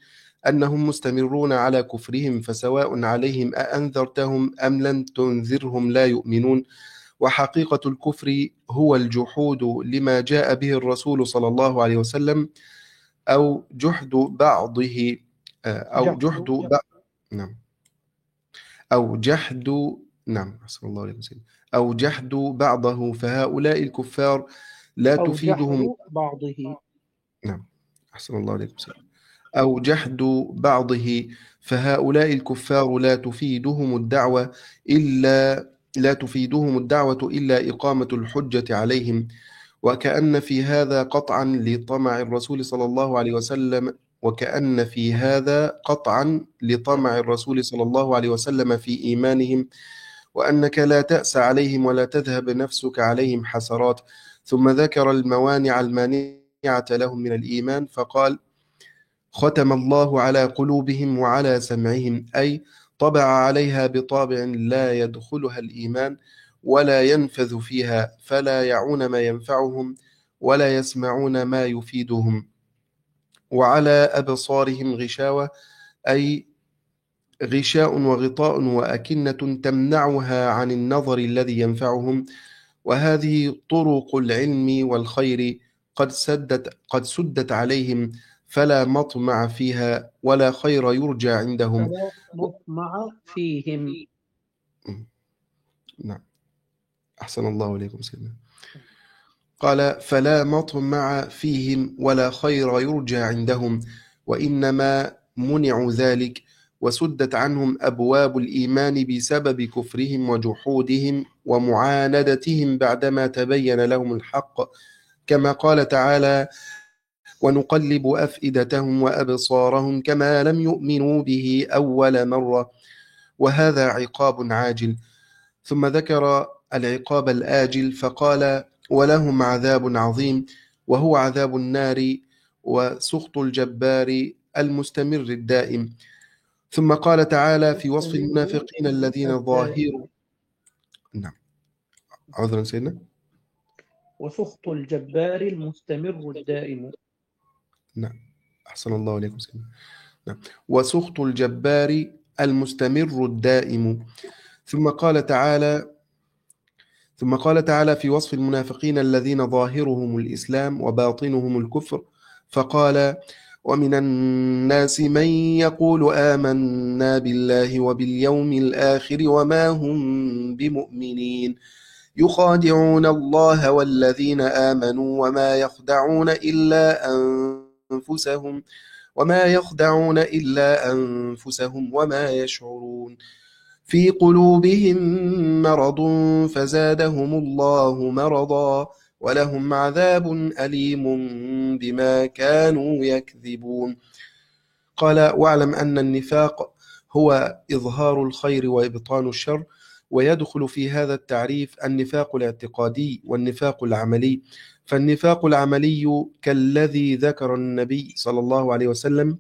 أنهم مستمرون على كفرهم فسواء عليهم أأنذرتهم أم لم تنذرهم لا يؤمنون. وحقيقة الكفر هو الجحود لما جاء به الرسول صلى الله عليه وسلم أو جحد بعضه أو جحد بعض نعم أو جحد نعم أحسن الله عليكم سيدي أو جحد بعضه فهؤلاء الكفار لا أو تفيدهم جحد بعضه نعم أحسن الله عليكم سيدي أو جحد بعضه فهؤلاء الكفار لا تفيدهم الدعوة إلا لا تفيدهم الدعوة إلا إقامة الحجة عليهم. وكأن في هذا قطعا لطمع الرسول صلى الله عليه وسلم وكأن في هذا قطعا لطمع الرسول صلى الله عليه وسلم في إيمانهم، وأنك لا تأس عليهم ولا تذهب نفسك عليهم حسرات. ثم ذكر الموانع المانعة لهم من الإيمان فقال: ختم الله على قلوبهم وعلى سمعهم، أي طبع عليها بطابع لا يدخلها الإيمان ولا ينفذ فيها، فلا يعون ما ينفعهم ولا يسمعون ما يفيدهم. وعلى أبصارهم غشاوة، أي غشاء وغطاء وأكنة تمنعها عن النظر الذي ينفعهم. وهذه طرق العلم والخير قد سدت قد سدت عليهم، فلا مطمع فيها ولا خير يرجى عندهم. فلا مطمع فيهم. نعم أحسن الله إليكم سيدنا. قال: فلا مطمع فيهم ولا خير يرجى عندهم، وإنما منعوا ذلك وسدت عنهم أبواب الإيمان بسبب كفرهم وجحودهم ومعاندتهم بعدما تبين لهم الحق، كما قال تعالى: ونقلب أفئدتهم وأبصارهم كما لم يؤمنوا به أول مرة، وهذا عقاب عاجل. ثم ذكر العقاب الآجل فقال: ولهم عذاب عظيم، وهو عذاب النار وسخط الجبار المستمر الدائم. ثم قال تعالى في وصف المنافقين الذين ظاهروا نعم عذرا سيدنا وسخط الجبار المستمر الدائم. نعم أحسن الله عليكم سيدنا. نعم وسخط الجبار المستمر الدائم. ثم قال تعالى ثم قال تعالى في وصف المنافقين الذين ظاهرهم الإسلام وباطنهم الكفر فقال: ومن الناس من يقول آمنا بالله وباليوم الآخر وما هم بمؤمنين يخادعون الله والذين آمنوا وما يخدعون إلا أنفسهم وما يخدعون إلا أنفسهم وما يشعرون في قلوبهم مرض فزادهم الله مرضا ولهم عذاب أليم بما كانوا يكذبون. قال: واعلم أن النفاق هو إظهار الخير وإبطان الشر، ويدخل في هذا التعريف النفاق الاعتقادي والنفاق العملي. فالنفاق العملي كالذي ذكر النبي صلى الله عليه وسلم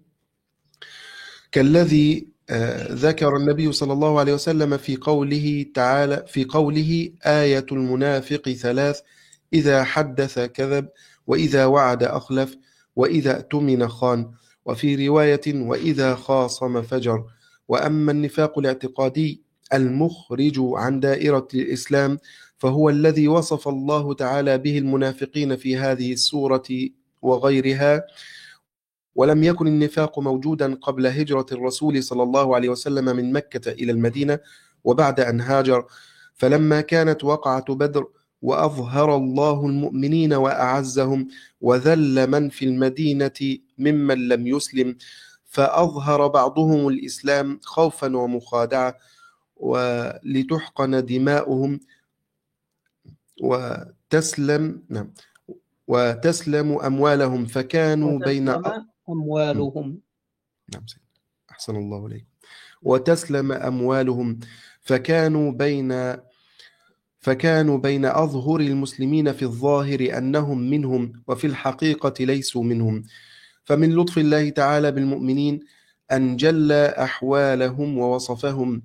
كالذي آه ذكر النبي صلى الله عليه وسلم في قوله تعالى في قوله: آية المنافق ثلاث: إذا حدث كذب، وإذا وعد أخلف، وإذا اؤتمن خان، وفي رواية: وإذا خاصم فجر. وأما النفاق الاعتقادي المخرج عن دائرة الإسلام فهو الذي وصف الله تعالى به المنافقين في هذه السورة وغيرها. ولم يكن النفاق موجودا قبل هجرة الرسول صلى الله عليه وسلم من مكة إلى المدينة وبعد أن هاجر، فلما كانت وقعة بدر وأظهر الله المؤمنين وأعزهم وذل من في المدينة ممن لم يسلم، فأظهر بعضهم الإسلام خوفا ومخادعة ولتحقن دماؤهم وتسلم نعم وتسلم أموالهم فكانوا بين أموالهم نعم أحسن الله عليكم وتسلم أموالهم فكانوا بين فكانوا بين أظهر المسلمين في الظاهر أنهم منهم وفي الحقيقة ليسوا منهم. فمن لطف الله تعالى بالمؤمنين أن جل أحوالهم ووصفهم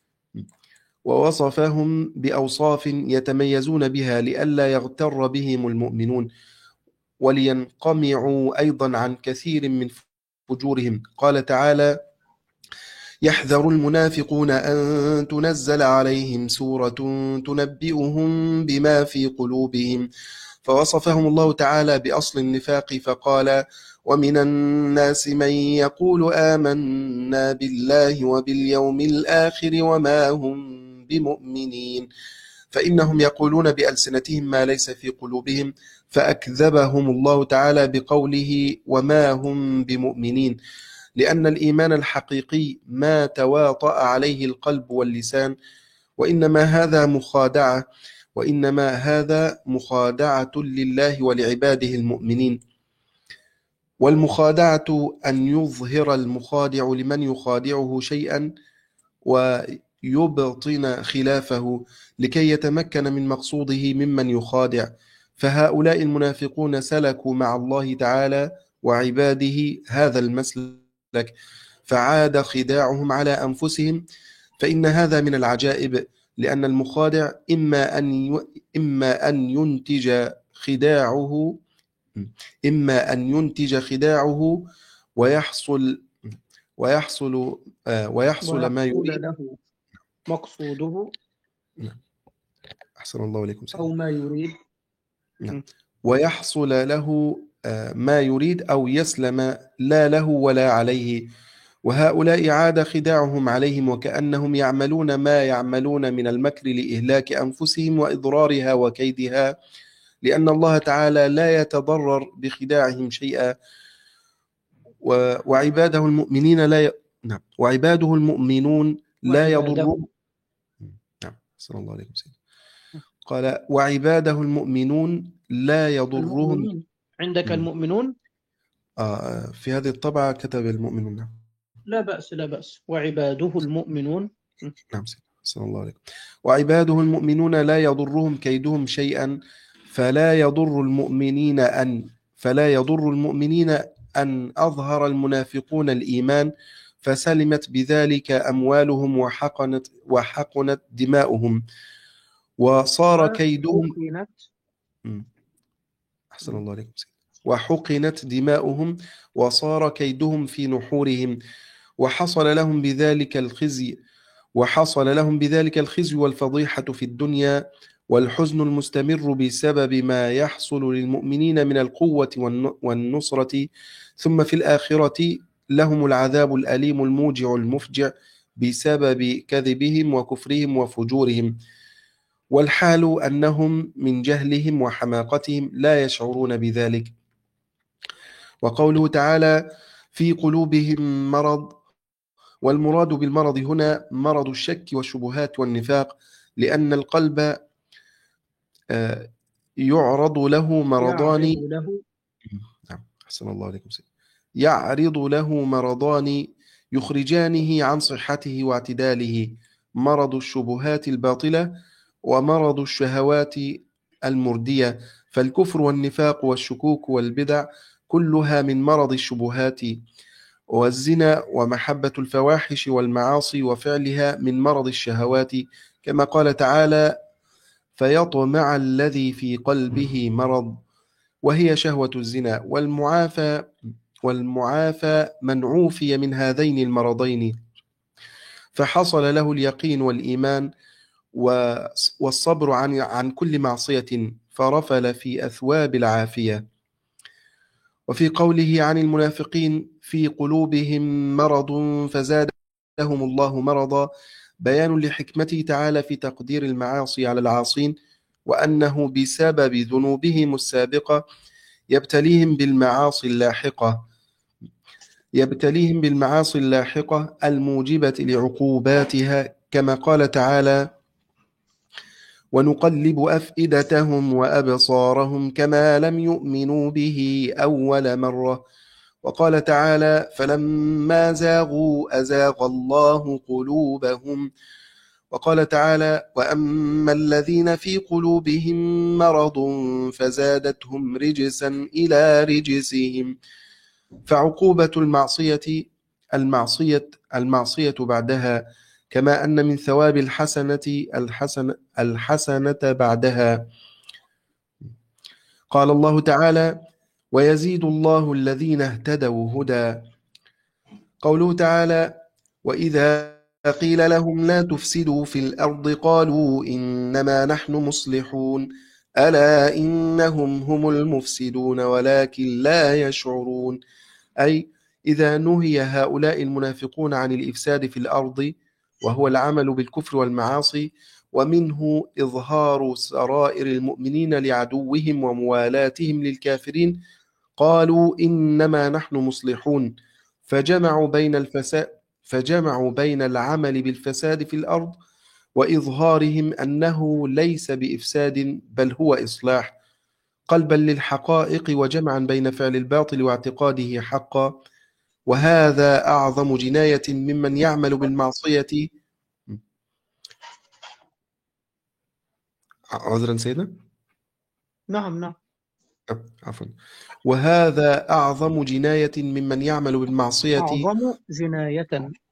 ووصفهم بأوصاف يتميزون بها لئلا يغتر بهم المؤمنون، ولينقمعوا أيضا عن كثير من وفجورهم. قال تعالى: يحذر المنافقون أن تنزل عليهم سورة تنبئهم بما في قلوبهم، فوصفهم الله تعالى بأصل النفاق فقال: ومن الناس من يقول آمنا بالله وباليوم الآخر وما هم بمؤمنين، فإنهم يقولون بألسنتهم ما ليس في قلوبهم، فأكذبهم الله تعالى بقوله وما هم بمؤمنين، لأن الإيمان الحقيقي ما تواطأ عليه القلب واللسان، وإنما هذا مخادعة وإنما هذا مخادعة لله ولعباده المؤمنين. والمخادعة أن يظهر المخادع لمن يخادعه شيئا ويبطن خلافه لكي يتمكن من مقصوده ممن يخادع، فهؤلاء المنافقون سلكوا مع الله تعالى وعباده هذا المسلك، فعاد خداعهم على أنفسهم. فإن هذا من العجائب، لأن المخادع إما أن إما أن ينتج خداعه إما أن ينتج خداعه ويحصل ويحصل آه ويحصل ما يريد له مقصوده. أحسن الله عليكم سيدي. أو ما يريد. نعم. ويحصل له آه ما يريد أو يسلم لا له ولا عليه، وهؤلاء عاد خداعهم عليهم وكأنهم يعملون ما يعملون من المكر لإهلاك أنفسهم وإضرارها وكيدها، لأن الله تعالى لا يتضرر بخداعهم شيئا، وعباده المؤمنين لا ي... نعم وعباده المؤمنون لا يضرون. نعم صلى الله عليه وسلم. قال: وعباده المؤمنون لا يضرهم. المؤمنين. عندك المؤمنون؟ آه في هذه الطبعة كتب المؤمنون. نعم. لا بأس لا بأس. وعباده المؤمنون. نعم صلى الله عليه. وعباده المؤمنون لا يضرهم كيدهم شيئا، فلا يضر المؤمنين أن فلا يضر المؤمنين أن أظهر المنافقون الإيمان، فسلمت بذلك أموالهم وحقنت وحقنت دماؤهم وصار كيدهم أحسن الله عليكم وحقنت دماؤهم وصار كيدهم في نحورهم، وحصل لهم بذلك الخزي وحصل لهم بذلك الخزي والفضيحة في الدنيا والحزن المستمر بسبب ما يحصل للمؤمنين من القوة والنصرة، ثم في الآخرة لهم العذاب الأليم الموجع المفجع بسبب كذبهم وكفرهم وفجورهم، والحال أنهم من جهلهم وحماقتهم لا يشعرون بذلك. وقوله تعالى: في قلوبهم مرض، والمراد بالمرض هنا مرض الشك والشبهات والنفاق، لأن القلب يعرض له مرضان يعرض له نعم أحسن الله عليكم سيدي. يعرض له مرضان يخرجانه عن صحته واعتداله: مرض الشبهات الباطلة ومرض الشهوات المردية. فالكفر والنفاق والشكوك والبدع كلها من مرض الشبهات، والزنا ومحبة الفواحش والمعاصي وفعلها من مرض الشهوات، كما قال تعالى: فيطمع الذي في قلبه مرض، وهي شهوة الزنا. والمعافى والمعافى من عوفي من هذين المرضين فحصل له اليقين والإيمان والصبر عن عن كل معصية، فرفل في أثواب العافية. وفي قوله عن المنافقين: في قلوبهم مرض فزادهم الله مرضا، بيان لحكمته تعالى في تقدير المعاصي على العاصين، وأنه بسبب ذنوبهم السابقة يبتليهم بالمعاصي اللاحقة يبتليهم بالمعاصي اللاحقة الموجبة لعقوباتها، كما قال تعالى: ونقلب أفئدتهم وأبصارهم كما لم يؤمنوا به أول مرة. وقال تعالى: فلما زاغوا أزاغ الله قلوبهم. وقال تعالى: وأما الذين في قلوبهم مرض فزادتهم رجسا إلى رجسهم. فعقوبة المعصية المعصية المعصية بعدها، كما أن من ثواب الحسنة الحسنة, الحسنة بعدها. قال الله تعالى: ويزيد الله الذين اهتدوا هدى. قوله تعالى: وإذا قيل لهم لا تفسدوا في الأرض قالوا إنما نحن مصلحون ألا إنهم هم المفسدون ولكن لا يشعرون. أي إذا نهي هؤلاء المنافقون عن الإفساد في الأرض وهو العمل بالكفر والمعاصي، ومنه إظهار سرائر المؤمنين لعدوهم وموالاتهم للكافرين، قالوا إنما نحن مصلحون، فجمعوا بين الفساد فجمعوا بين العمل بالفساد في الأرض وإظهارهم أنه ليس بإفساد بل هو إصلاح، قلبا للحقائق وجمعا بين فعل الباطل واعتقاده حقا. وهذا أعظم جناية ممن يعمل بالمعصية. عذرا سيدنا. نعم نعم. عفوا. وهذا أعظم جناية ممن يعمل بالمعصية. أعظم جناية.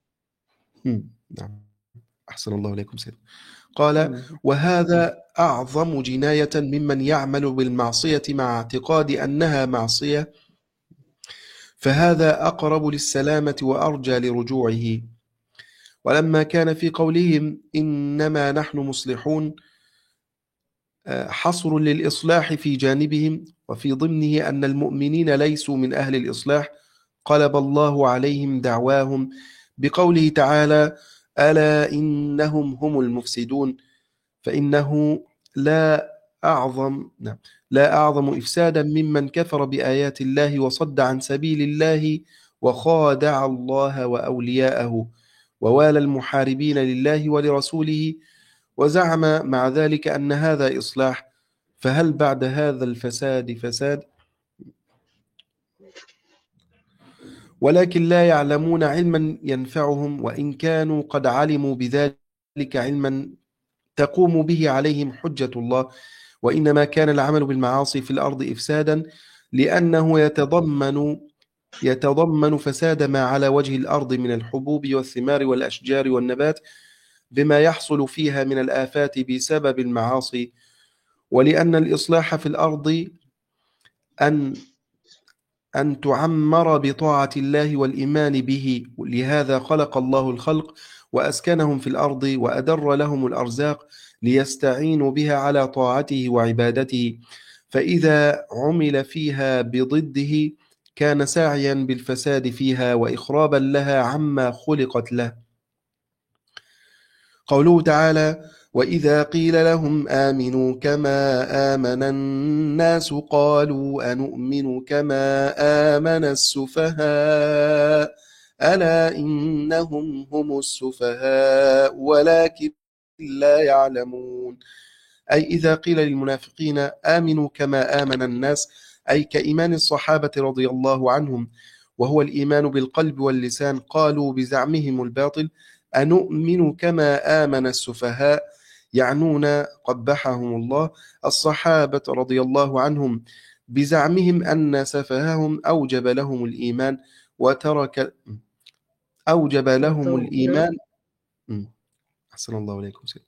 نعم، أحسن الله إليكم سيدنا. قال: وهذا أعظم جناية ممن يعمل بالمعصية مع اعتقاد أنها معصية، فهذا أقرب للسلامة وأرجى لرجوعه. ولما كان في قولهم إنما نحن مصلحون حصر للإصلاح في جانبهم، وفي ضمنه أن المؤمنين ليسوا من أهل الإصلاح، قلب الله عليهم دعواهم بقوله تعالى: ألا إنهم هم المفسدون، فإنه لا أعظم لا أعظم إفسادا ممن كفر بآيات الله وصد عن سبيل الله وخادع الله وأولياءه ووالى المحاربين لله ولرسوله، وزعم مع ذلك أن هذا إصلاح، فهل بعد هذا الفساد فساد؟ ولكن لا يعلمون علما ينفعهم، وإن كانوا قد علموا بذلك علما تقوم به عليهم حجة الله. وإنما كان العمل بالمعاصي في الأرض إفسادا لأنه يتضمن يتضمن فساد ما على وجه الأرض من الحبوب والثمار والأشجار والنبات بما يحصل فيها من الآفات بسبب المعاصي. ولأن الإصلاح في الأرض أن أن تعمر بطاعة الله والإيمان به، لهذا خلق الله الخلق وأسكنهم في الأرض وأدر لهم الأرزاق ليستعينوا بها على طاعته وعبادته، فإذا عمل فيها بضده كان ساعيا بالفساد فيها وإخرابا لها عما خلقت له. قوله تعالى: وإذا قيل لهم آمنوا كما آمن الناس قالوا أنؤمن كما آمن السفهاء ألا إنهم هم السفهاء ولكن لا يعلمون. أي إذا قيل للمنافقين آمنوا كما آمن الناس، أي كإيمان الصحابة رضي الله عنهم وهو الإيمان بالقلب واللسان، قالوا بزعمهم الباطل أنؤمن كما آمن السفهاء، يعنون قبحهم الله الصحابة رضي الله عنهم بزعمهم أن سفههم أوجب لهم الإيمان وترك أوجب لهم الإيمان أحسن الله عليكم سيد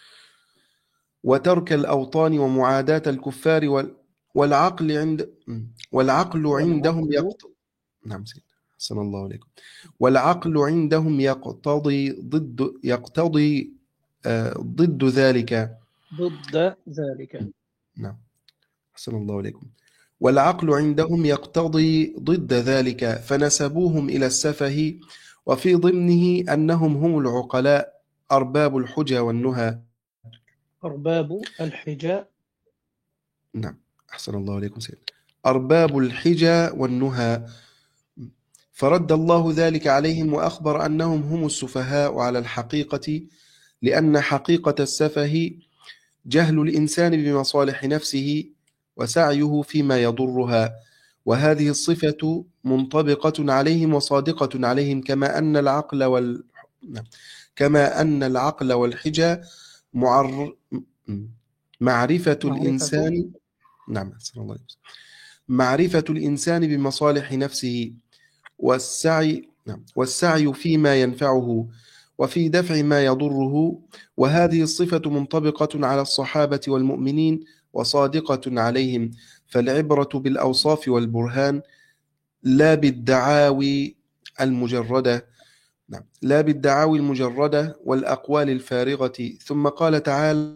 وترك الأوطان ومعاداة الكفار والعقل عند والعقل عندهم يقتضي نعم سيد أحسن الله عليكم والعقل عندهم يقتضي ضد يقتضي آه ضد ذلك ضد ذلك نعم أحسن الله عليكم والعقل عندهم يقتضي ضد ذلك، فنسبوهم إلى السفه، وفي ضمنه أنهم هم العقلاء أرباب الحجى والنهى. أرباب الحجى نعم أحسن الله عليكم سيد أرباب الحجى والنهى، فرد الله ذلك عليهم وأخبر أنهم هم السفهاء على الحقيقة، لأن حقيقة السفه جهل الإنسان بمصالح نفسه وسعيه فيما يضرها، وهذه الصفة منطبقة عليهم وصادقة عليهم، كما أن العقل وال كما أن العقل والحجى معر... معرفة الإنسان نعم الله معرفة الإنسان بمصالح نفسه والسعي نعم والسعي فيما ينفعه وفي دفع ما يضره، وهذه الصفة منطبقة على الصحابة والمؤمنين وصادقة عليهم، فالعبرة بالأوصاف والبرهان لا بالدعاوي المجردة، نعم، لا بالدعاوي المجردة والأقوال الفارغة. ثم قال تعالى: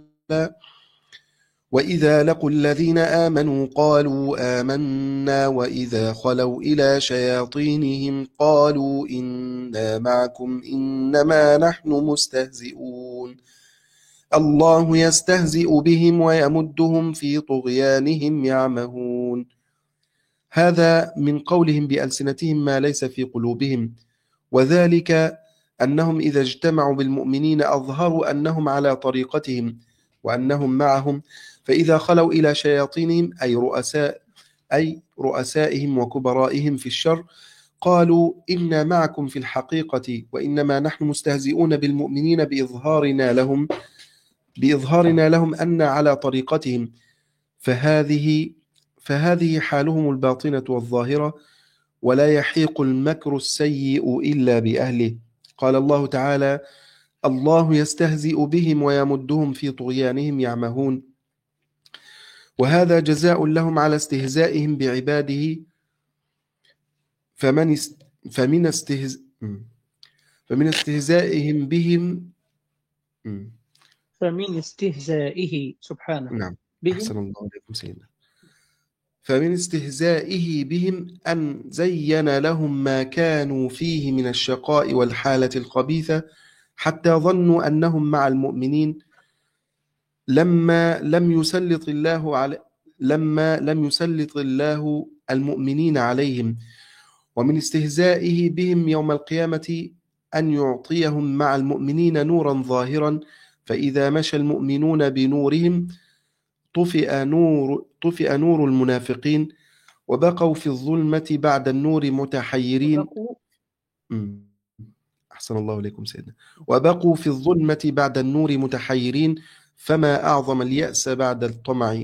وإذا لقوا الذين آمنوا قالوا آمنا وإذا خلوا إلى شياطينهم قالوا إنا معكم إنما نحن مستهزئون الله يستهزئ بهم ويمدهم في طغيانهم يعمهون. هذا من قولهم بألسنتهم ما ليس في قلوبهم، وذلك أنهم إذا اجتمعوا بالمؤمنين أظهروا أنهم على طريقتهم وأنهم معهم، فإذا خلوا إلى شياطينهم أي رؤساء أي رؤسائهم وكبرائهم في الشر قالوا إنا معكم في الحقيقة وإنما نحن مستهزئون بالمؤمنين بإظهارنا لهم بإظهارنا لهم أن على طريقتهم، فهذه فهذه حالهم الباطنة والظاهرة، ولا يحيق المكر السيء إلا بأهله. قال الله تعالى: الله يستهزئ بهم ويمدهم في طغيانهم يعمهون. وهذا جزاء لهم على استهزائهم بعباده، فمن است... فمن استهز... فمن استهزائهم بهم فمن استهزائه سبحانه نعم بهم أحسن الله عليكم سيدنا فمن استهزائه بهم أن زين لهم ما كانوا فيه من الشقاء والحالة الخبيثة حتى ظنوا أنهم مع المؤمنين لما لم يسلط الله على لما لم يسلط الله المؤمنين عليهم. ومن استهزائه بهم يوم القيامة أن يعطيهم مع المؤمنين نورا ظاهرا، فإذا مشى المؤمنون بنورهم طفئ نور طفئ نور المنافقين وبقوا في الظلمة بعد النور متحيرين وبقوا أحسن الله إليكم سيدنا وبقوا في الظلمة بعد النور متحيرين، فما أعظم اليأس بعد الطمع.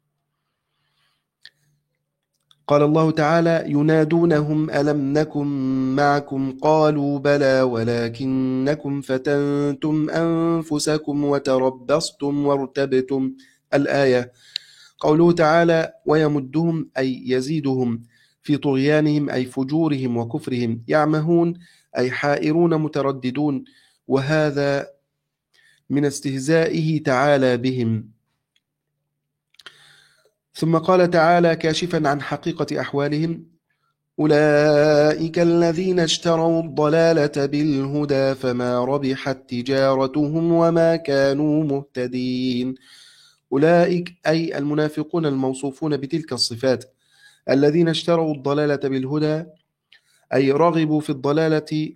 قال الله تعالى: ينادونهم ألم نكن معكم قالوا بلى ولكنكم فتنتم أنفسكم وتربصتم وارتبتم. الآية. قوله تعالى: ويمدهم أي يزيدهم في طغيانهم أي فجورهم وكفرهم، يعمهون أي حائرون مترددون، وهذا من استهزائه تعالى بهم. ثم قال تعالى كاشفا عن حقيقة أحوالهم: أولئك الذين اشتروا الضلالة بالهدى فما ربحت تجارتهم وما كانوا مهتدين. أولئك أي المنافقون الموصوفون بتلك الصفات الذين اشتروا الضلالة بالهدى، أي رغبوا في الضلالة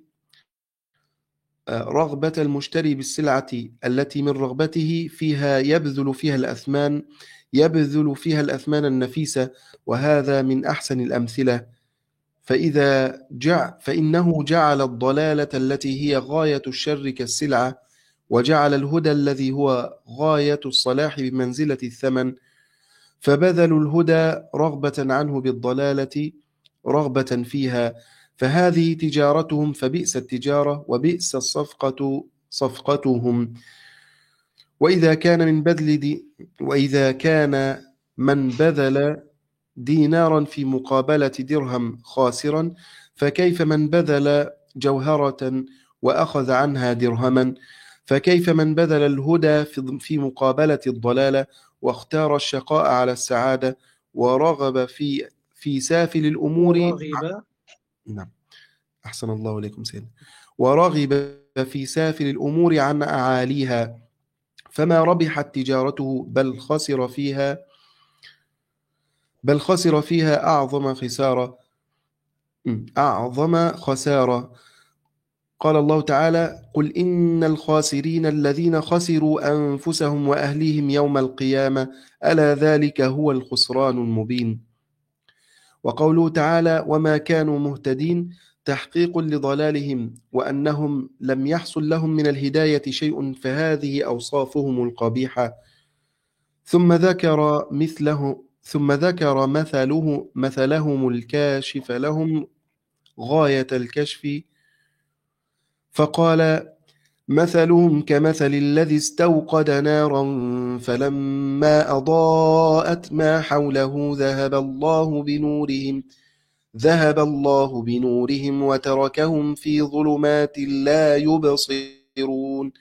رغبة المشتري بالسلعة التي من رغبته فيها يبذل فيها الأثمان يبذل فيها الأثمان النفيسة، وهذا من أحسن الأمثلة. فإذا جع فإنه جعل الضلالة التي هي غاية الشر كالسلعة، وجعل الهدى الذي هو غاية الصلاح بمنزلة الثمن، فبذلوا الهدى رغبة عنه بالضلالة رغبة فيها، فهذه تجارتهم، فبئس التجارة وبئس الصفقة صفقتهم. وإذا كان من بذل دي وإذا كان من بذل دينارا في مقابلة درهم خاسرا، فكيف من بذل جوهرة وأخذ عنها درهما؟ فكيف من بذل الهدى في مقابلة الضلالة واختار الشقاء على السعادة ورغب في في سافل الأمور ورغب نعم أحسن الله إليكم سيدنا ورغب في سافل الأمور عن أعاليها، فما ربحت تجارته بل خسر فيها بل خسر فيها أعظم خسارة أعظم خسارة. قال الله تعالى: قل إن الخاسرين الذين خسروا أنفسهم وأهليهم يوم القيامة ألا ذلك هو الخسران المبين. وقوله تعالى: وما كانوا مهتدين تحقيق لضلالهم وأنهم لم يحصل لهم من الهداية شيء، فهذه أوصافهم القبيحة. ثم ذكر مثله ثم ذكر مثله مثلهم الكاشف لهم غاية الكشف، فقال: مثلهم كمثل الذي استوقد نارا فلما أضاءت ما حوله ذهب الله بنورهم ذهب الله بنورهم وتركهم في ظلمات لا يبصرون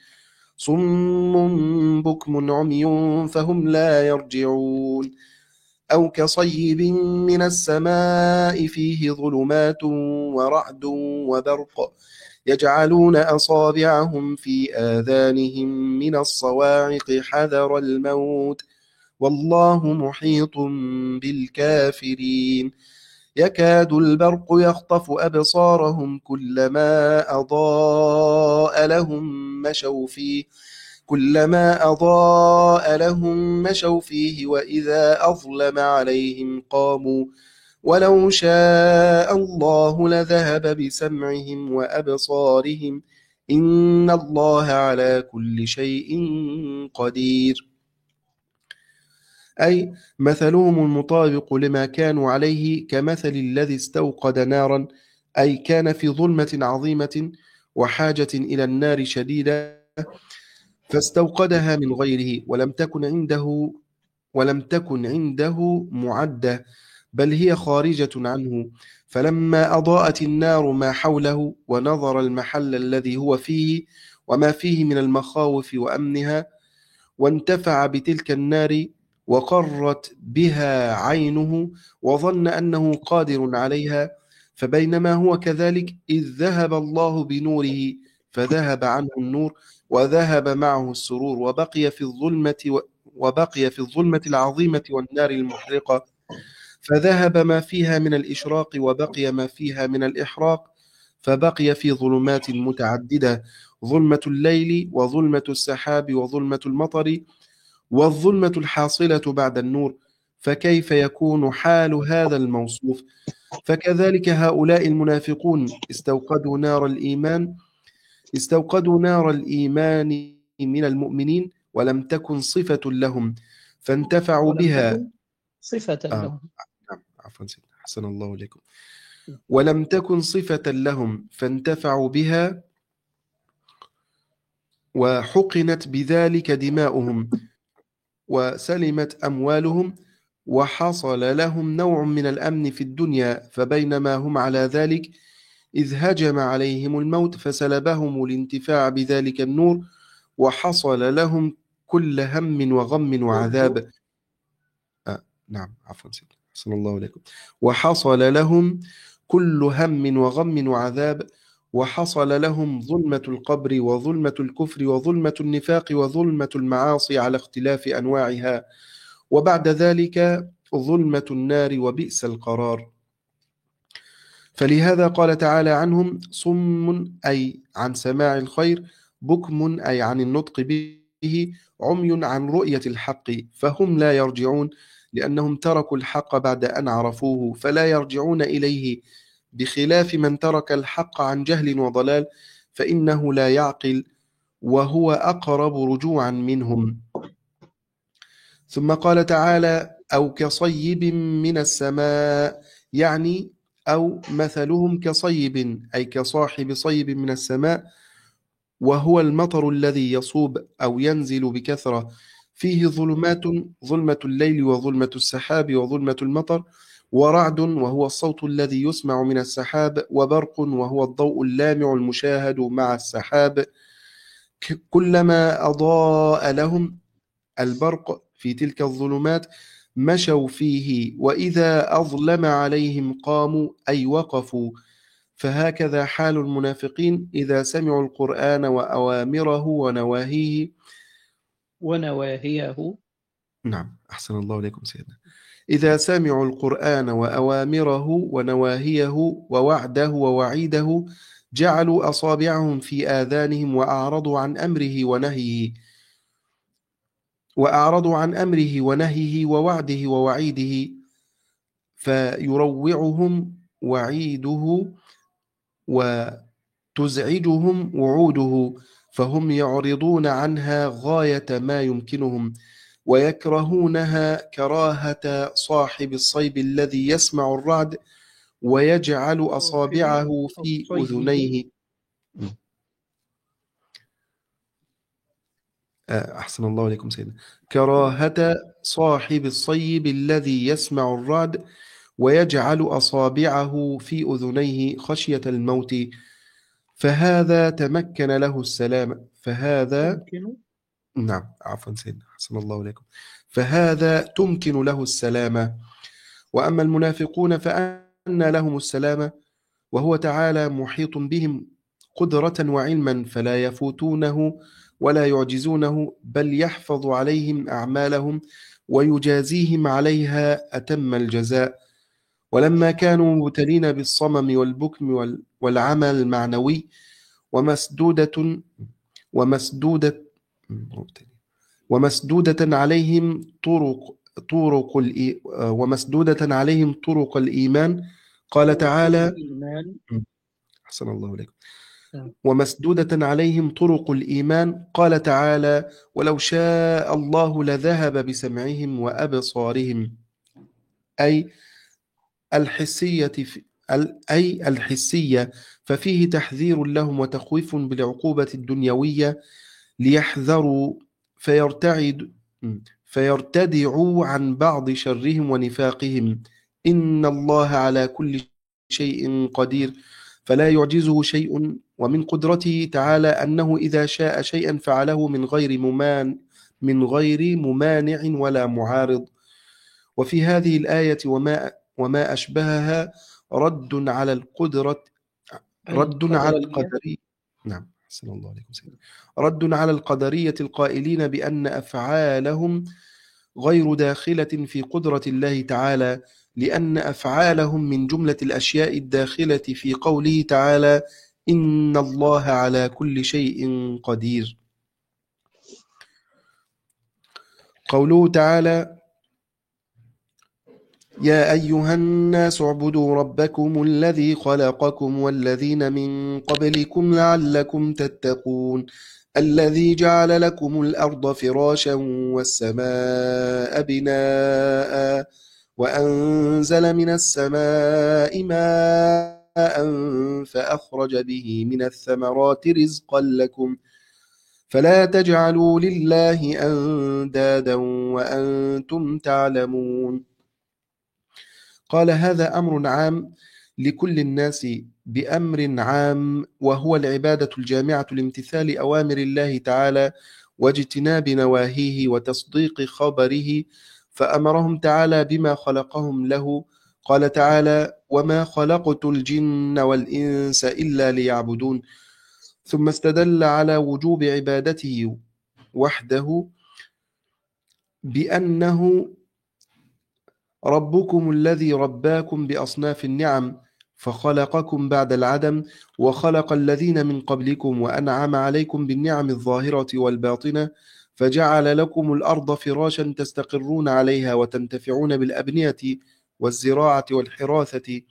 صم بكم عمي فهم لا يرجعون أو كصيب من السماء فيه ظلمات ورعد وبرق يجعلون أصابعهم في آذانهم من الصواعق حذر الموت والله محيط بالكافرين يكاد البرق يخطف أبصارهم كلما أضاء لهم مشوا فيه كلما أضاء لهم مشوا فيه وإذا أظلم عليهم قاموا ولو شاء الله لذهب بسمعهم وأبصارهم إن الله على كل شيء قدير أي مثلهم المطابق لما كانوا عليه كمثل الذي استوقد نارا أي كان في ظلمة عظيمة وحاجة إلى النار شديدة فاستوقدها من غيره ولم تكن عنده ولم تكن عنده معدة بل هي خارجة عنه فلما أضاءت النار ما حوله ونظر المحل الذي هو فيه وما فيه من المخاوف وأمنها وانتفع بتلك النار وقرت بها عينه وظن أنه قادر عليها فبينما هو كذلك إذ ذهب الله بنوره فذهب عنه النور وذهب معه السرور وبقي في الظلمة وبقي في الظلمة العظيمة والنار المحرقة فذهب ما فيها من الإشراق وبقي ما فيها من الإحراق فبقي في ظلمات متعددة ظلمة الليل وظلمة السحاب وظلمة المطر والظلمة الحاصلة بعد النور فكيف يكون حال هذا الموصوف فكذلك هؤلاء المنافقون استوقدوا نار الإيمان استوقدوا نار الإيمان من المؤمنين ولم تكن صفة لهم فانتفعوا ولم بها تكن صفة آه. لهم. نعم عفوا سيدنا حسن الله إليكم ولم تكن صفة لهم فانتفعوا بها وحقنت بذلك دماؤهم وسلمت أموالهم وحصل لهم نوع من الأمن في الدنيا فبينما هم على ذلك إذ هجم عليهم الموت فسلبهم الانتفاع بذلك النور وحصل لهم كل هم وغم وعذاب آه نعم عفوا سيدنا حسن الله عليكم وحصل لهم كل هم وغم وعذاب وحصل لهم ظلمة القبر وظلمة الكفر وظلمة النفاق وظلمة المعاصي على اختلاف أنواعها وبعد ذلك ظلمة النار وبئس القرار فلهذا قال تعالى عنهم صم أي عن سماع الخير بكم أي عن النطق به عمي عن رؤية الحق فهم لا يرجعون لأنهم تركوا الحق بعد أن عرفوه فلا يرجعون إليه بخلاف من ترك الحق عن جهل وضلال فإنه لا يعقل وهو أقرب رجوعا منهم ثم قال تعالى أو كصيب من السماء يعني أو مثلهم كصيب أي كصاحب صيب من السماء وهو المطر الذي يصوب أو ينزل بكثرة فيه ظلمات ظلمة الليل وظلمة السحاب وظلمة المطر ورعد وهو الصوت الذي يسمع من السحاب وبرق وهو الضوء اللامع المشاهد مع السحاب كلما أضاء لهم البرق في تلك الظلمات مشوا فيه وإذا أظلم عليهم قاموا أي وقفوا فهكذا حال المنافقين إذا سمعوا القرآن وأوامره ونواهيه ونواهيه نعم أحسن الله إليكم سيدنا إذا سمعوا القرآن وأوامره ونواهيه ووعده ووعيده جعلوا أصابعهم في آذانهم وأعرضوا عن أمره ونهيه وأعرضوا عن أمره ونهيه ووعده ووعيده فيروعهم وعيده وتزعجهم وعوده فهم يعرضون عنها غاية ما يمكنهم ويكرهونها كراهة صاحب الصيب الذي يسمع الرعد ويجعل أصابعه في أذنيه أحسن الله عليكم سيدنا كراهة صاحب الصيب الذي يسمع الرعد ويجعل أصابعه في أذنيه خشية الموت، فهذا تمكن له السلام فهذا تمكن نعم عفوا سيدنا حسن الله عليكم فهذا تمكن له السلامة. وأما المنافقون فأن لهم السلامة وهو تعالى محيط بهم قدرة وعلما، فلا يفوتونه ولا يعجزونه، بل يحفظ عليهم أعمالهم ويجازيهم عليها أتم الجزاء. ولما كانوا مبتلين بالصمم والبكم وال- والعمى المعنوي ومسدودة ومسدودة ومسدودة عليهم طرق طرق الإي- ومسدودة عليهم طرق الإيمان، قال طرق تعالى الإيمان. أحسن الله عليكم نعم. ومسدودة عليهم طرق الإيمان، قال تعالى ولو شاء الله لذهب بسمعهم وأبصارهم، أي الحسية في ال- أي الحسية، ففيه تحذير لهم وتخويف بالعقوبة الدنيوية ليحذروا فيرتعد فيرتدعوا عن بعض شرهم ونفاقهم. إن الله على كل شيء قدير، فلا يعجزه شيء، ومن قدرته تعالى أنه إذا شاء شيئا فعله من غير ممان من غير ممانع ولا معارض. وفي هذه الآية وما وما أشبهها رد على القدرة رد على القدرية. القدرية نعم أحسن الله عليكم سيدي رد على القدرية القائلين بأن أفعالهم غير داخلة في قدرة الله تعالى، لأن أفعالهم من جملة الأشياء الداخلة في قوله تعالى إن الله على كل شيء قدير. قوله تعالى يا أيها الناس اعبدوا ربكم الذي خلقكم والذين من قبلكم لعلكم تتقون، الذي جعل لكم الأرض فراشا والسماء بناء وأنزل من السماء ماء فأخرج به من الثمرات رزقا لكم، فلا تجعلوا لله أندادا وأنتم تعلمون. قال هذا أمر عام لكل الناس بأمر عام، وهو العبادة الجامعة لامتثال أوامر الله تعالى واجتناب نواهيه وتصديق خبره، فأمرهم تعالى بما خلقهم له. قال تعالى وما خلقت الجن والإنس إلا ليعبدون، ثم استدل على وجوب عبادته وحده بأنه ربكم الذي رباكم بأصناف النعم فخلقكم بعد العدم، وخلق الذين من قبلكم وأنعم عليكم بالنعم الظاهرة والباطنة، فجعل لكم الأرض فراشا تستقرون عليها وتنتفعون بالأبنية والزراعة والحراثة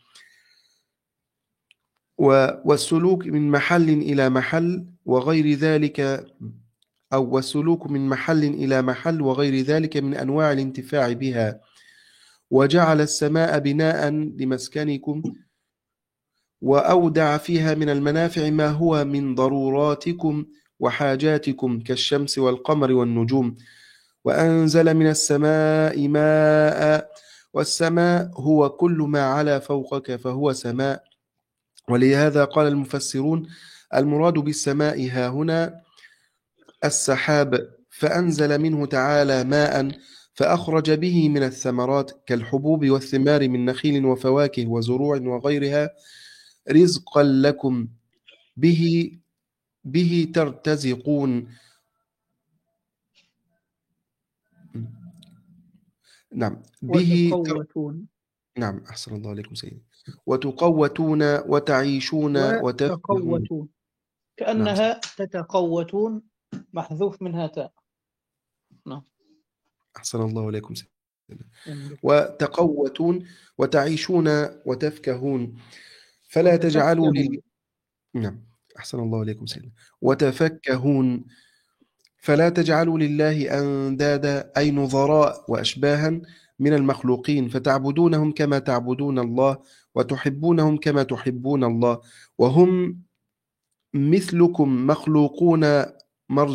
والسلوك من محل إلى محل وغير ذلك أو والسلوك من محل إلى محل وغير ذلك من أنواع الانتفاع بها، وجعل السماء بناء لمسكنكم وأودع فيها من المنافع ما هو من ضروراتكم وحاجاتكم كالشمس والقمر والنجوم، وأنزل من السماء ماء، والسماء هو كل ما علا فوقك فهو سماء. ولهذا قال المفسرون المراد بالسماء ها هنا السحاب، فأنزل منه تعالى ماء فأخرج به من الثمرات كالحبوب والثمار من نخيل وفواكه وزروع وغيرها رزقا لكم به به ترتزقون. نعم به تر... وتقوتون نعم أحسن الله عليكم سيدي وتقوتون وتعيشون وتفكهون. وتقوتون نعم كأنها تتقوتون محذوف منها تاء. نعم. أحسن الله عليكم سيدي يعني وتقوتون وتعيشون وتفكهون، فلا تجعلوا لل... وتفكهون. نعم أحسن الله عليكم سيدنا وتفكهون، فلا تجعلوا لله أندادا أي نظراء وأشباها من المخلوقين، فتعبدونهم كما تعبدون الله وتحبونهم كما تحبون الله، وهم مثلكم مخلوقون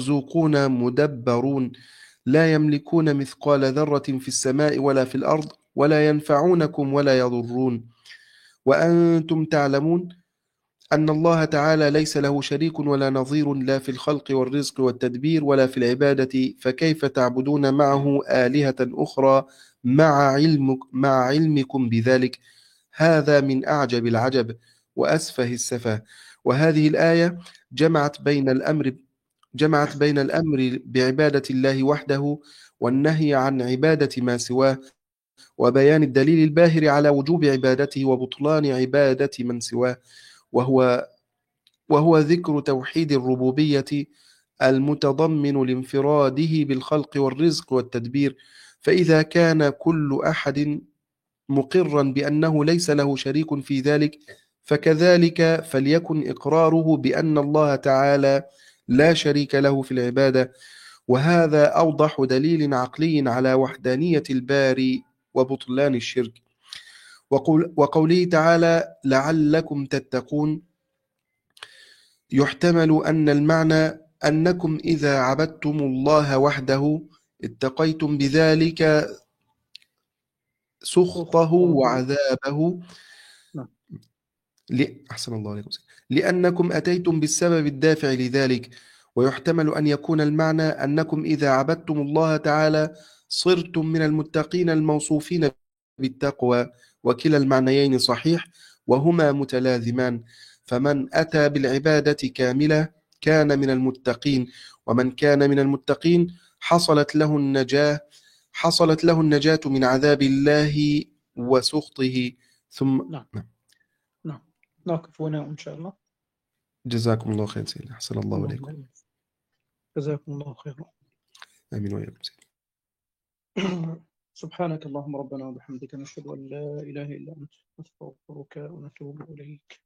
مرزوقون مدبرون، لا يملكون مثقال ذرة في السماء ولا في الأرض ولا ينفعونكم ولا يضرون، وأنتم تعلمون أن الله تعالى ليس له شريك ولا نظير لا في الخلق والرزق والتدبير ولا في العبادة، فكيف تعبدون معه آلهة أخرى مع علمك مع علمكم بذلك؟ هذا من أعجب العجب وأسفه السفه. وهذه الآية جمعت بين الأمر جمعت بين الأمر بعبادة الله وحده والنهي عن عبادة ما سواه، وبيان الدليل الباهر على وجوب عبادته وبطلان عبادة من سواه، وهو وهو ذكر توحيد الربوبية المتضمن لانفراده بالخلق والرزق والتدبير. فإذا كان كل أحد مقرا بأنه ليس له شريك في ذلك، فكذلك فليكن إقراره بأن الله تعالى لا شريك له في العبادة، وهذا أوضح دليل عقلي على وحدانية الباري وبطلان الشرك. وقول وقوله تعالى لعلكم تتقون، يحتمل أن المعنى أنكم إذا عبدتم الله وحده اتقيتم بذلك سخطه وعذابه، نعم. أحسن الله عليكم، لأنكم أتيتم بالسبب الدافع لذلك. ويحتمل أن يكون المعنى أنكم إذا عبدتم الله تعالى صرتم من المتقين الموصوفين بالتقوى، وكلا المعنيين صحيح وهما متلازمان، فمن أتى بالعبادة كاملة كان من المتقين، ومن كان من المتقين حصلت له النجاة حصلت له النجاة من عذاب الله وسخطه. ثم نعم نعم نقف هنا إن شاء الله. جزاكم الله خير سيدي، أحسن الله اللهم عليكم. آمين. جزاكم الله خيرا. آمين وإياكم. سبحانك اللهم ربنا وبحمدك نشهد أن لا إله إلا أنت نستغفرك ونتوب إليك.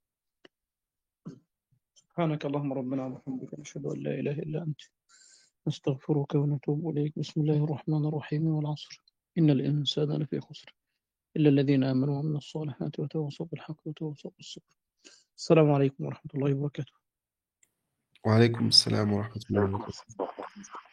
سبحانك اللهم ربنا وبحمدك نشهد أن لا إله إلا أنت نستغفرك ونتوب إليك. بسم الله الرحمن الرحيم. والعصر إن الإنسان لفي خسر إلا الذين آمنوا وعملوا الصالحات وتواصوا بالحق وتواصوا بالصبر. السلام عليكم ورحمة الله وبركاته. وعليكم السلام ورحمة الله وبركاته.